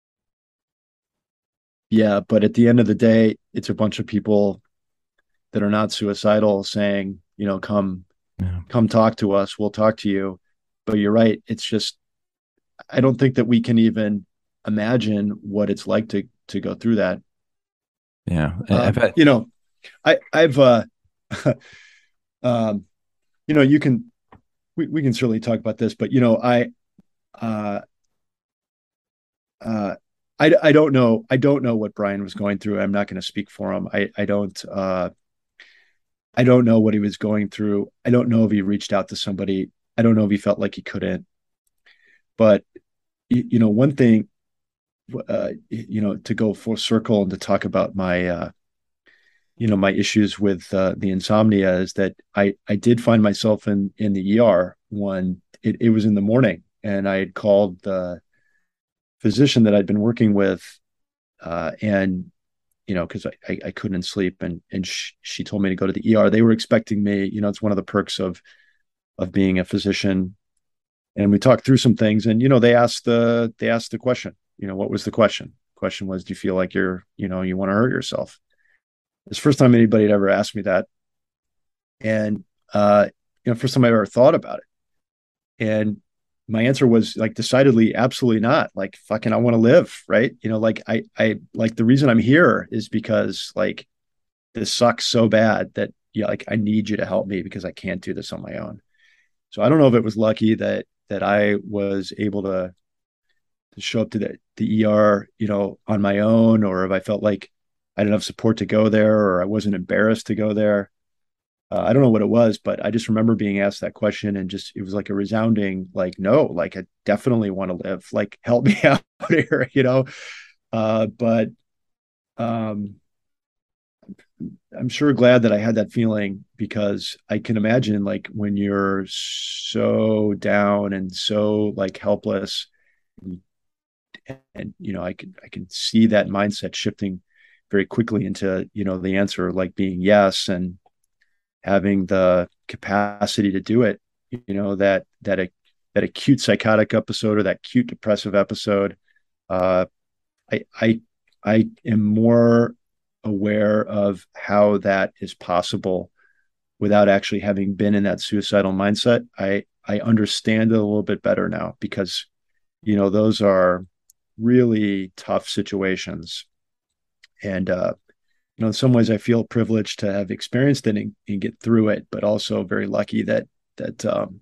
yeah, but at the end of the day, it's a bunch of people that are not suicidal saying, Yeah. come talk to us, we'll talk to you. But you're right. It's just, I don't think that we can even imagine what it's like to go through that. Yeah. I've Um, had, you know, I've um, you can we can certainly talk about this, but uh uh I don't know what Brian was going through. I'm not going to speak for him. I don't know what he was going through. I don't know if he reached out to somebody. I don't know if he felt like he couldn't. But one thing, to go full circle and to talk about my issues with the insomnia, is that I did find myself in the ER when it was in the morning, and I had called the physician that I'd been working with, and because I couldn't sleep, and she told me to go to the ER. They were expecting me. It's one of the perks of being a physician. And we talked through some things, and they asked the question. What was the question? The question was, do you feel like you want to hurt yourself? It's the first time anybody had ever asked me that, and first time I ever thought about it. And my answer was like decidedly, absolutely not. Like fucking, I want to live, right? Like I like the reason I'm here is because like this sucks so bad that yeah, like I need you to help me because I can't do this on my own. So I don't know if it was lucky that I was able to show up to the ER, on my own, or if I felt like I didn't have support to go there, or I wasn't embarrassed to go there. I don't know what it was, but I just remember being asked that question, and just it was like a resounding like no, like I definitely want to live. Like help me out here. But um, I'm sure glad that I had that feeling, because I can imagine, like, when you're so down and so like helpless, and I can see that mindset shifting very quickly into, the answer like being yes, and having the capacity to do it. That acute psychotic episode, or that acute depressive episode, uh, I I I am more aware of how that is possible without actually having been in that suicidal mindset. I understand it a little bit better now, because those are really tough situations. And in some ways I feel privileged to have experienced it, and get through it, but also very lucky that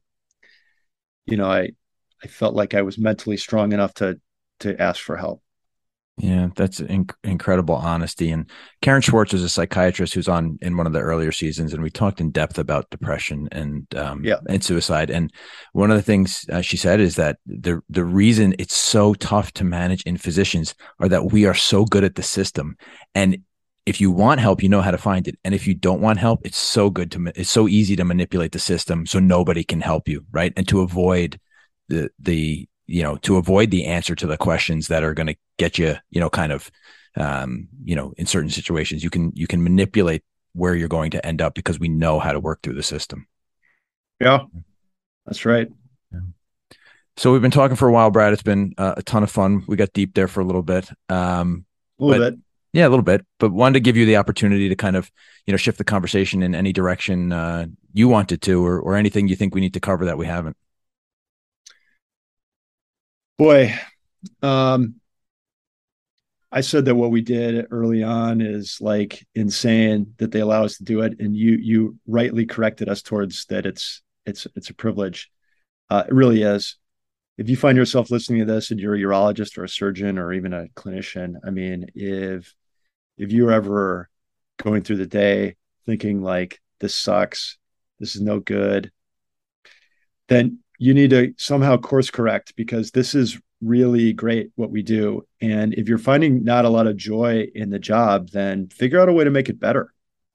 I felt like I was mentally strong enough to ask for help. Yeah, that's incredible honesty. And Karen Schwartz is a psychiatrist who's on in one of the earlier seasons, and we talked in depth about depression Yeah. and suicide. And one of the things she said is that the reason it's so tough to manage in physicians are that we are so good at the system, and if you want help, you know how to find it. And if you don't want help, it's so easy to manipulate the system so nobody can help you, right? And to avoid to avoid the answer to the questions that are going to get you, kind of, in certain situations, you can manipulate where you're going to end up because we know how to work through the system. Yeah, that's right. Yeah. So we've been talking for a while, Brad. It's been a ton of fun. We got deep there for a little bit. A little bit. Yeah, a little bit, but wanted to give you the opportunity to kind of, shift the conversation in any direction you wanted to, or anything you think we need to cover that we haven't. Boy, um, I said that what we did early on is like insane, that they allow us to do it, and you rightly corrected us towards that. It's a privilege. It really is. If you find yourself listening to this and you're a urologist or a surgeon or even a clinician, I mean, if you're ever going through the day thinking like this sucks, this is no good, then you need to somehow course correct, because this is really great what we do. And if you're finding not a lot of joy in the job, then figure out a way to make it better.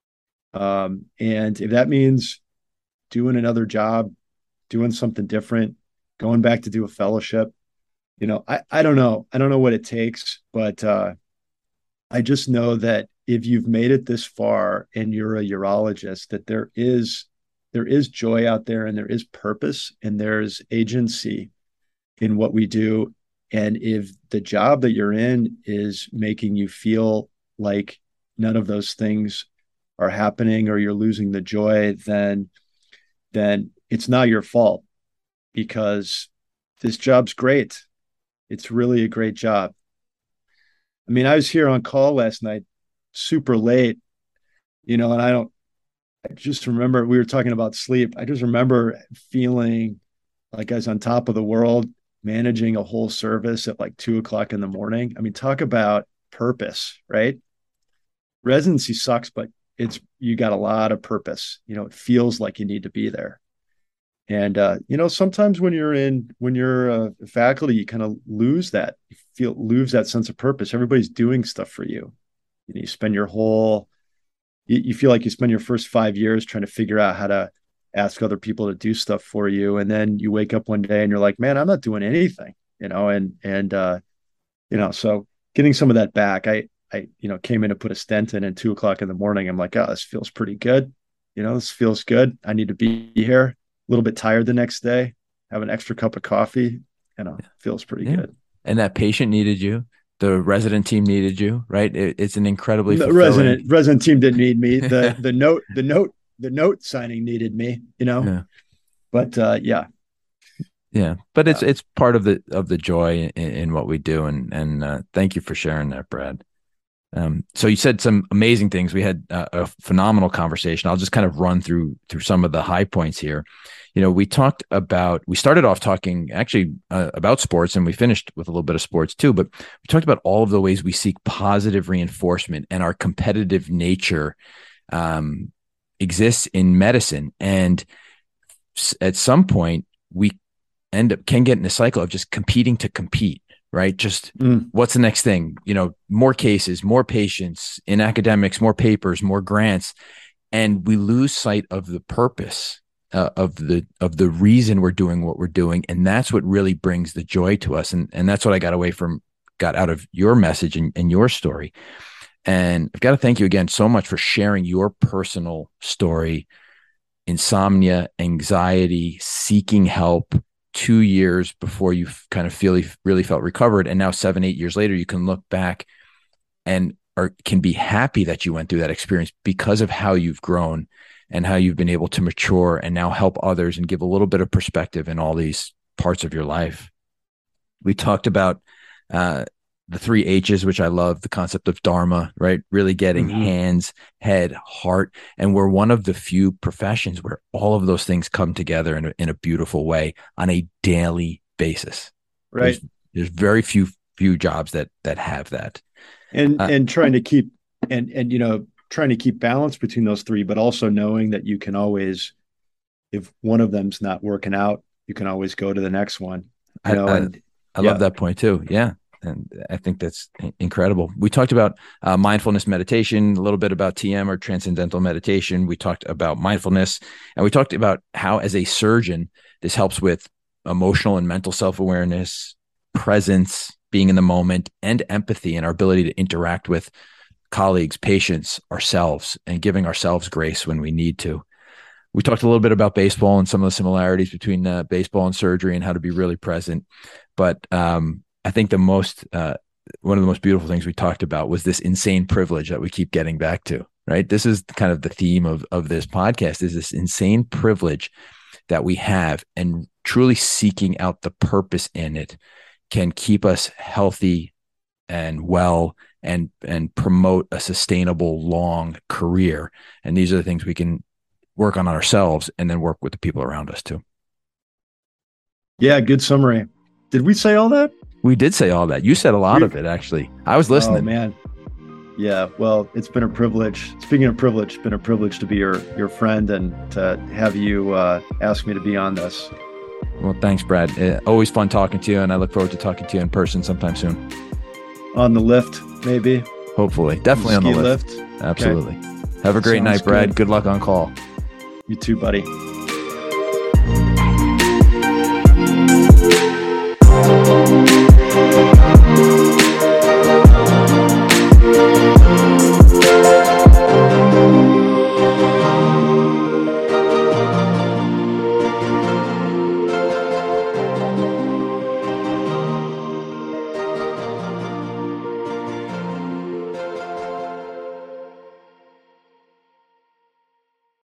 And if that means doing another job, doing something different, going back to do a fellowship, I don't know. I don't know what it takes, but I just know that if you've made it this far and you're a urologist, that there is joy out there, and there is purpose, and there's agency in what we do. And if the job that you're in is making you feel like none of those things are happening, or you're losing the joy, then it's not your fault, because this job's great. It's really a great job. I mean, I was here on call last night, super late, and I just remember we were talking about sleep. I just remember feeling like I was on top of the world, managing a whole service at like 2 o'clock in the morning. I mean, talk about purpose, right? Residency sucks, but you got a lot of purpose. It feels like you need to be there. And sometimes when you're a faculty, you kind of lose that sense of purpose. Everybody's doing stuff for you. You spend you feel like you spend your first 5 years trying to figure out how to ask other people to do stuff for you, and then you wake up one day and you're like, man, I'm not doing anything. So getting some of that back. I came in to put a stent in at 2 o'clock in the morning. I'm like, oh, this feels pretty good. This feels good. I need to be here. A little bit tired the next day, have an extra cup of coffee, feels pretty good. And that patient needed you. The resident team needed you, right? It's an incredibly the resident team didn't need me. The note signing needed me, Yeah. But yeah. Yeah, but it's part of the joy in what we do, and thank you for sharing that, Brad. So you said some amazing things. We had a phenomenal conversation. I'll just kind of run through some of the high points here. We started off talking actually about sports, and we finished with a little bit of sports too, but we talked about all of the ways we seek positive reinforcement, and our competitive nature exists in medicine. And at some point we can get in a cycle of just competing to compete, right? Just what's the next thing? More cases, more patients in academics, more papers, more grants. And we lose sight of the purpose of the reason we're doing what we're doing. And that's what really brings the joy to us. And that's what I got out of your message and your story. And I've got to thank you again so much for sharing your personal story, insomnia, anxiety, seeking help 2 years before you kind of really felt recovered. And now 7-8 years later, you can look back and can be happy that you went through that experience because of how you've grown and how you've been able to mature and now help others and give a little bit of perspective in all these parts of your life. We talked about the 3 H's, which I love, the concept of Dharma, right? Really getting hands, head, heart. And we're one of the few professions where all of those things come together in a beautiful way on a daily basis. Right. There's very few jobs that have that. And trying to keep trying to keep balance between those 3, but also knowing that you can always, if one of them's not working out, you can always go to the next one. I love that point too. Yeah. And I think that's incredible. We talked about mindfulness meditation, a little bit about TM or transcendental meditation. We talked about mindfulness, and we talked about how, as a surgeon, this helps with emotional and mental self-awareness, presence, being in the moment, and empathy, and our ability to interact with colleagues, patients, ourselves, and giving ourselves grace when we need to. We talked a little bit about baseball and some of the similarities between baseball and surgery and how to be really present. But I think one of the most beautiful things we talked about was this insane privilege that we keep getting back to, right? This is kind of the theme of this podcast, is this insane privilege that we have, and truly seeking out the purpose in it can keep us healthy and well and promote a sustainable long career. And these are the things we can work on ourselves and then work with the people around us too. Yeah, good summary. Did we say all that? We did say all that. You said a lot of it, actually. I was listening. Oh, man. Yeah, well, it's been a privilege. Speaking of privilege, it's been a privilege to be your friend and to have you ask me to be on this. Well, thanks, Brad. Always fun talking to you, and I look forward to talking to you in person sometime soon. On the lift, maybe? Hopefully. Definitely on the lift. Absolutely. Okay. Have a great night, Brad. Good luck on call. You too, buddy.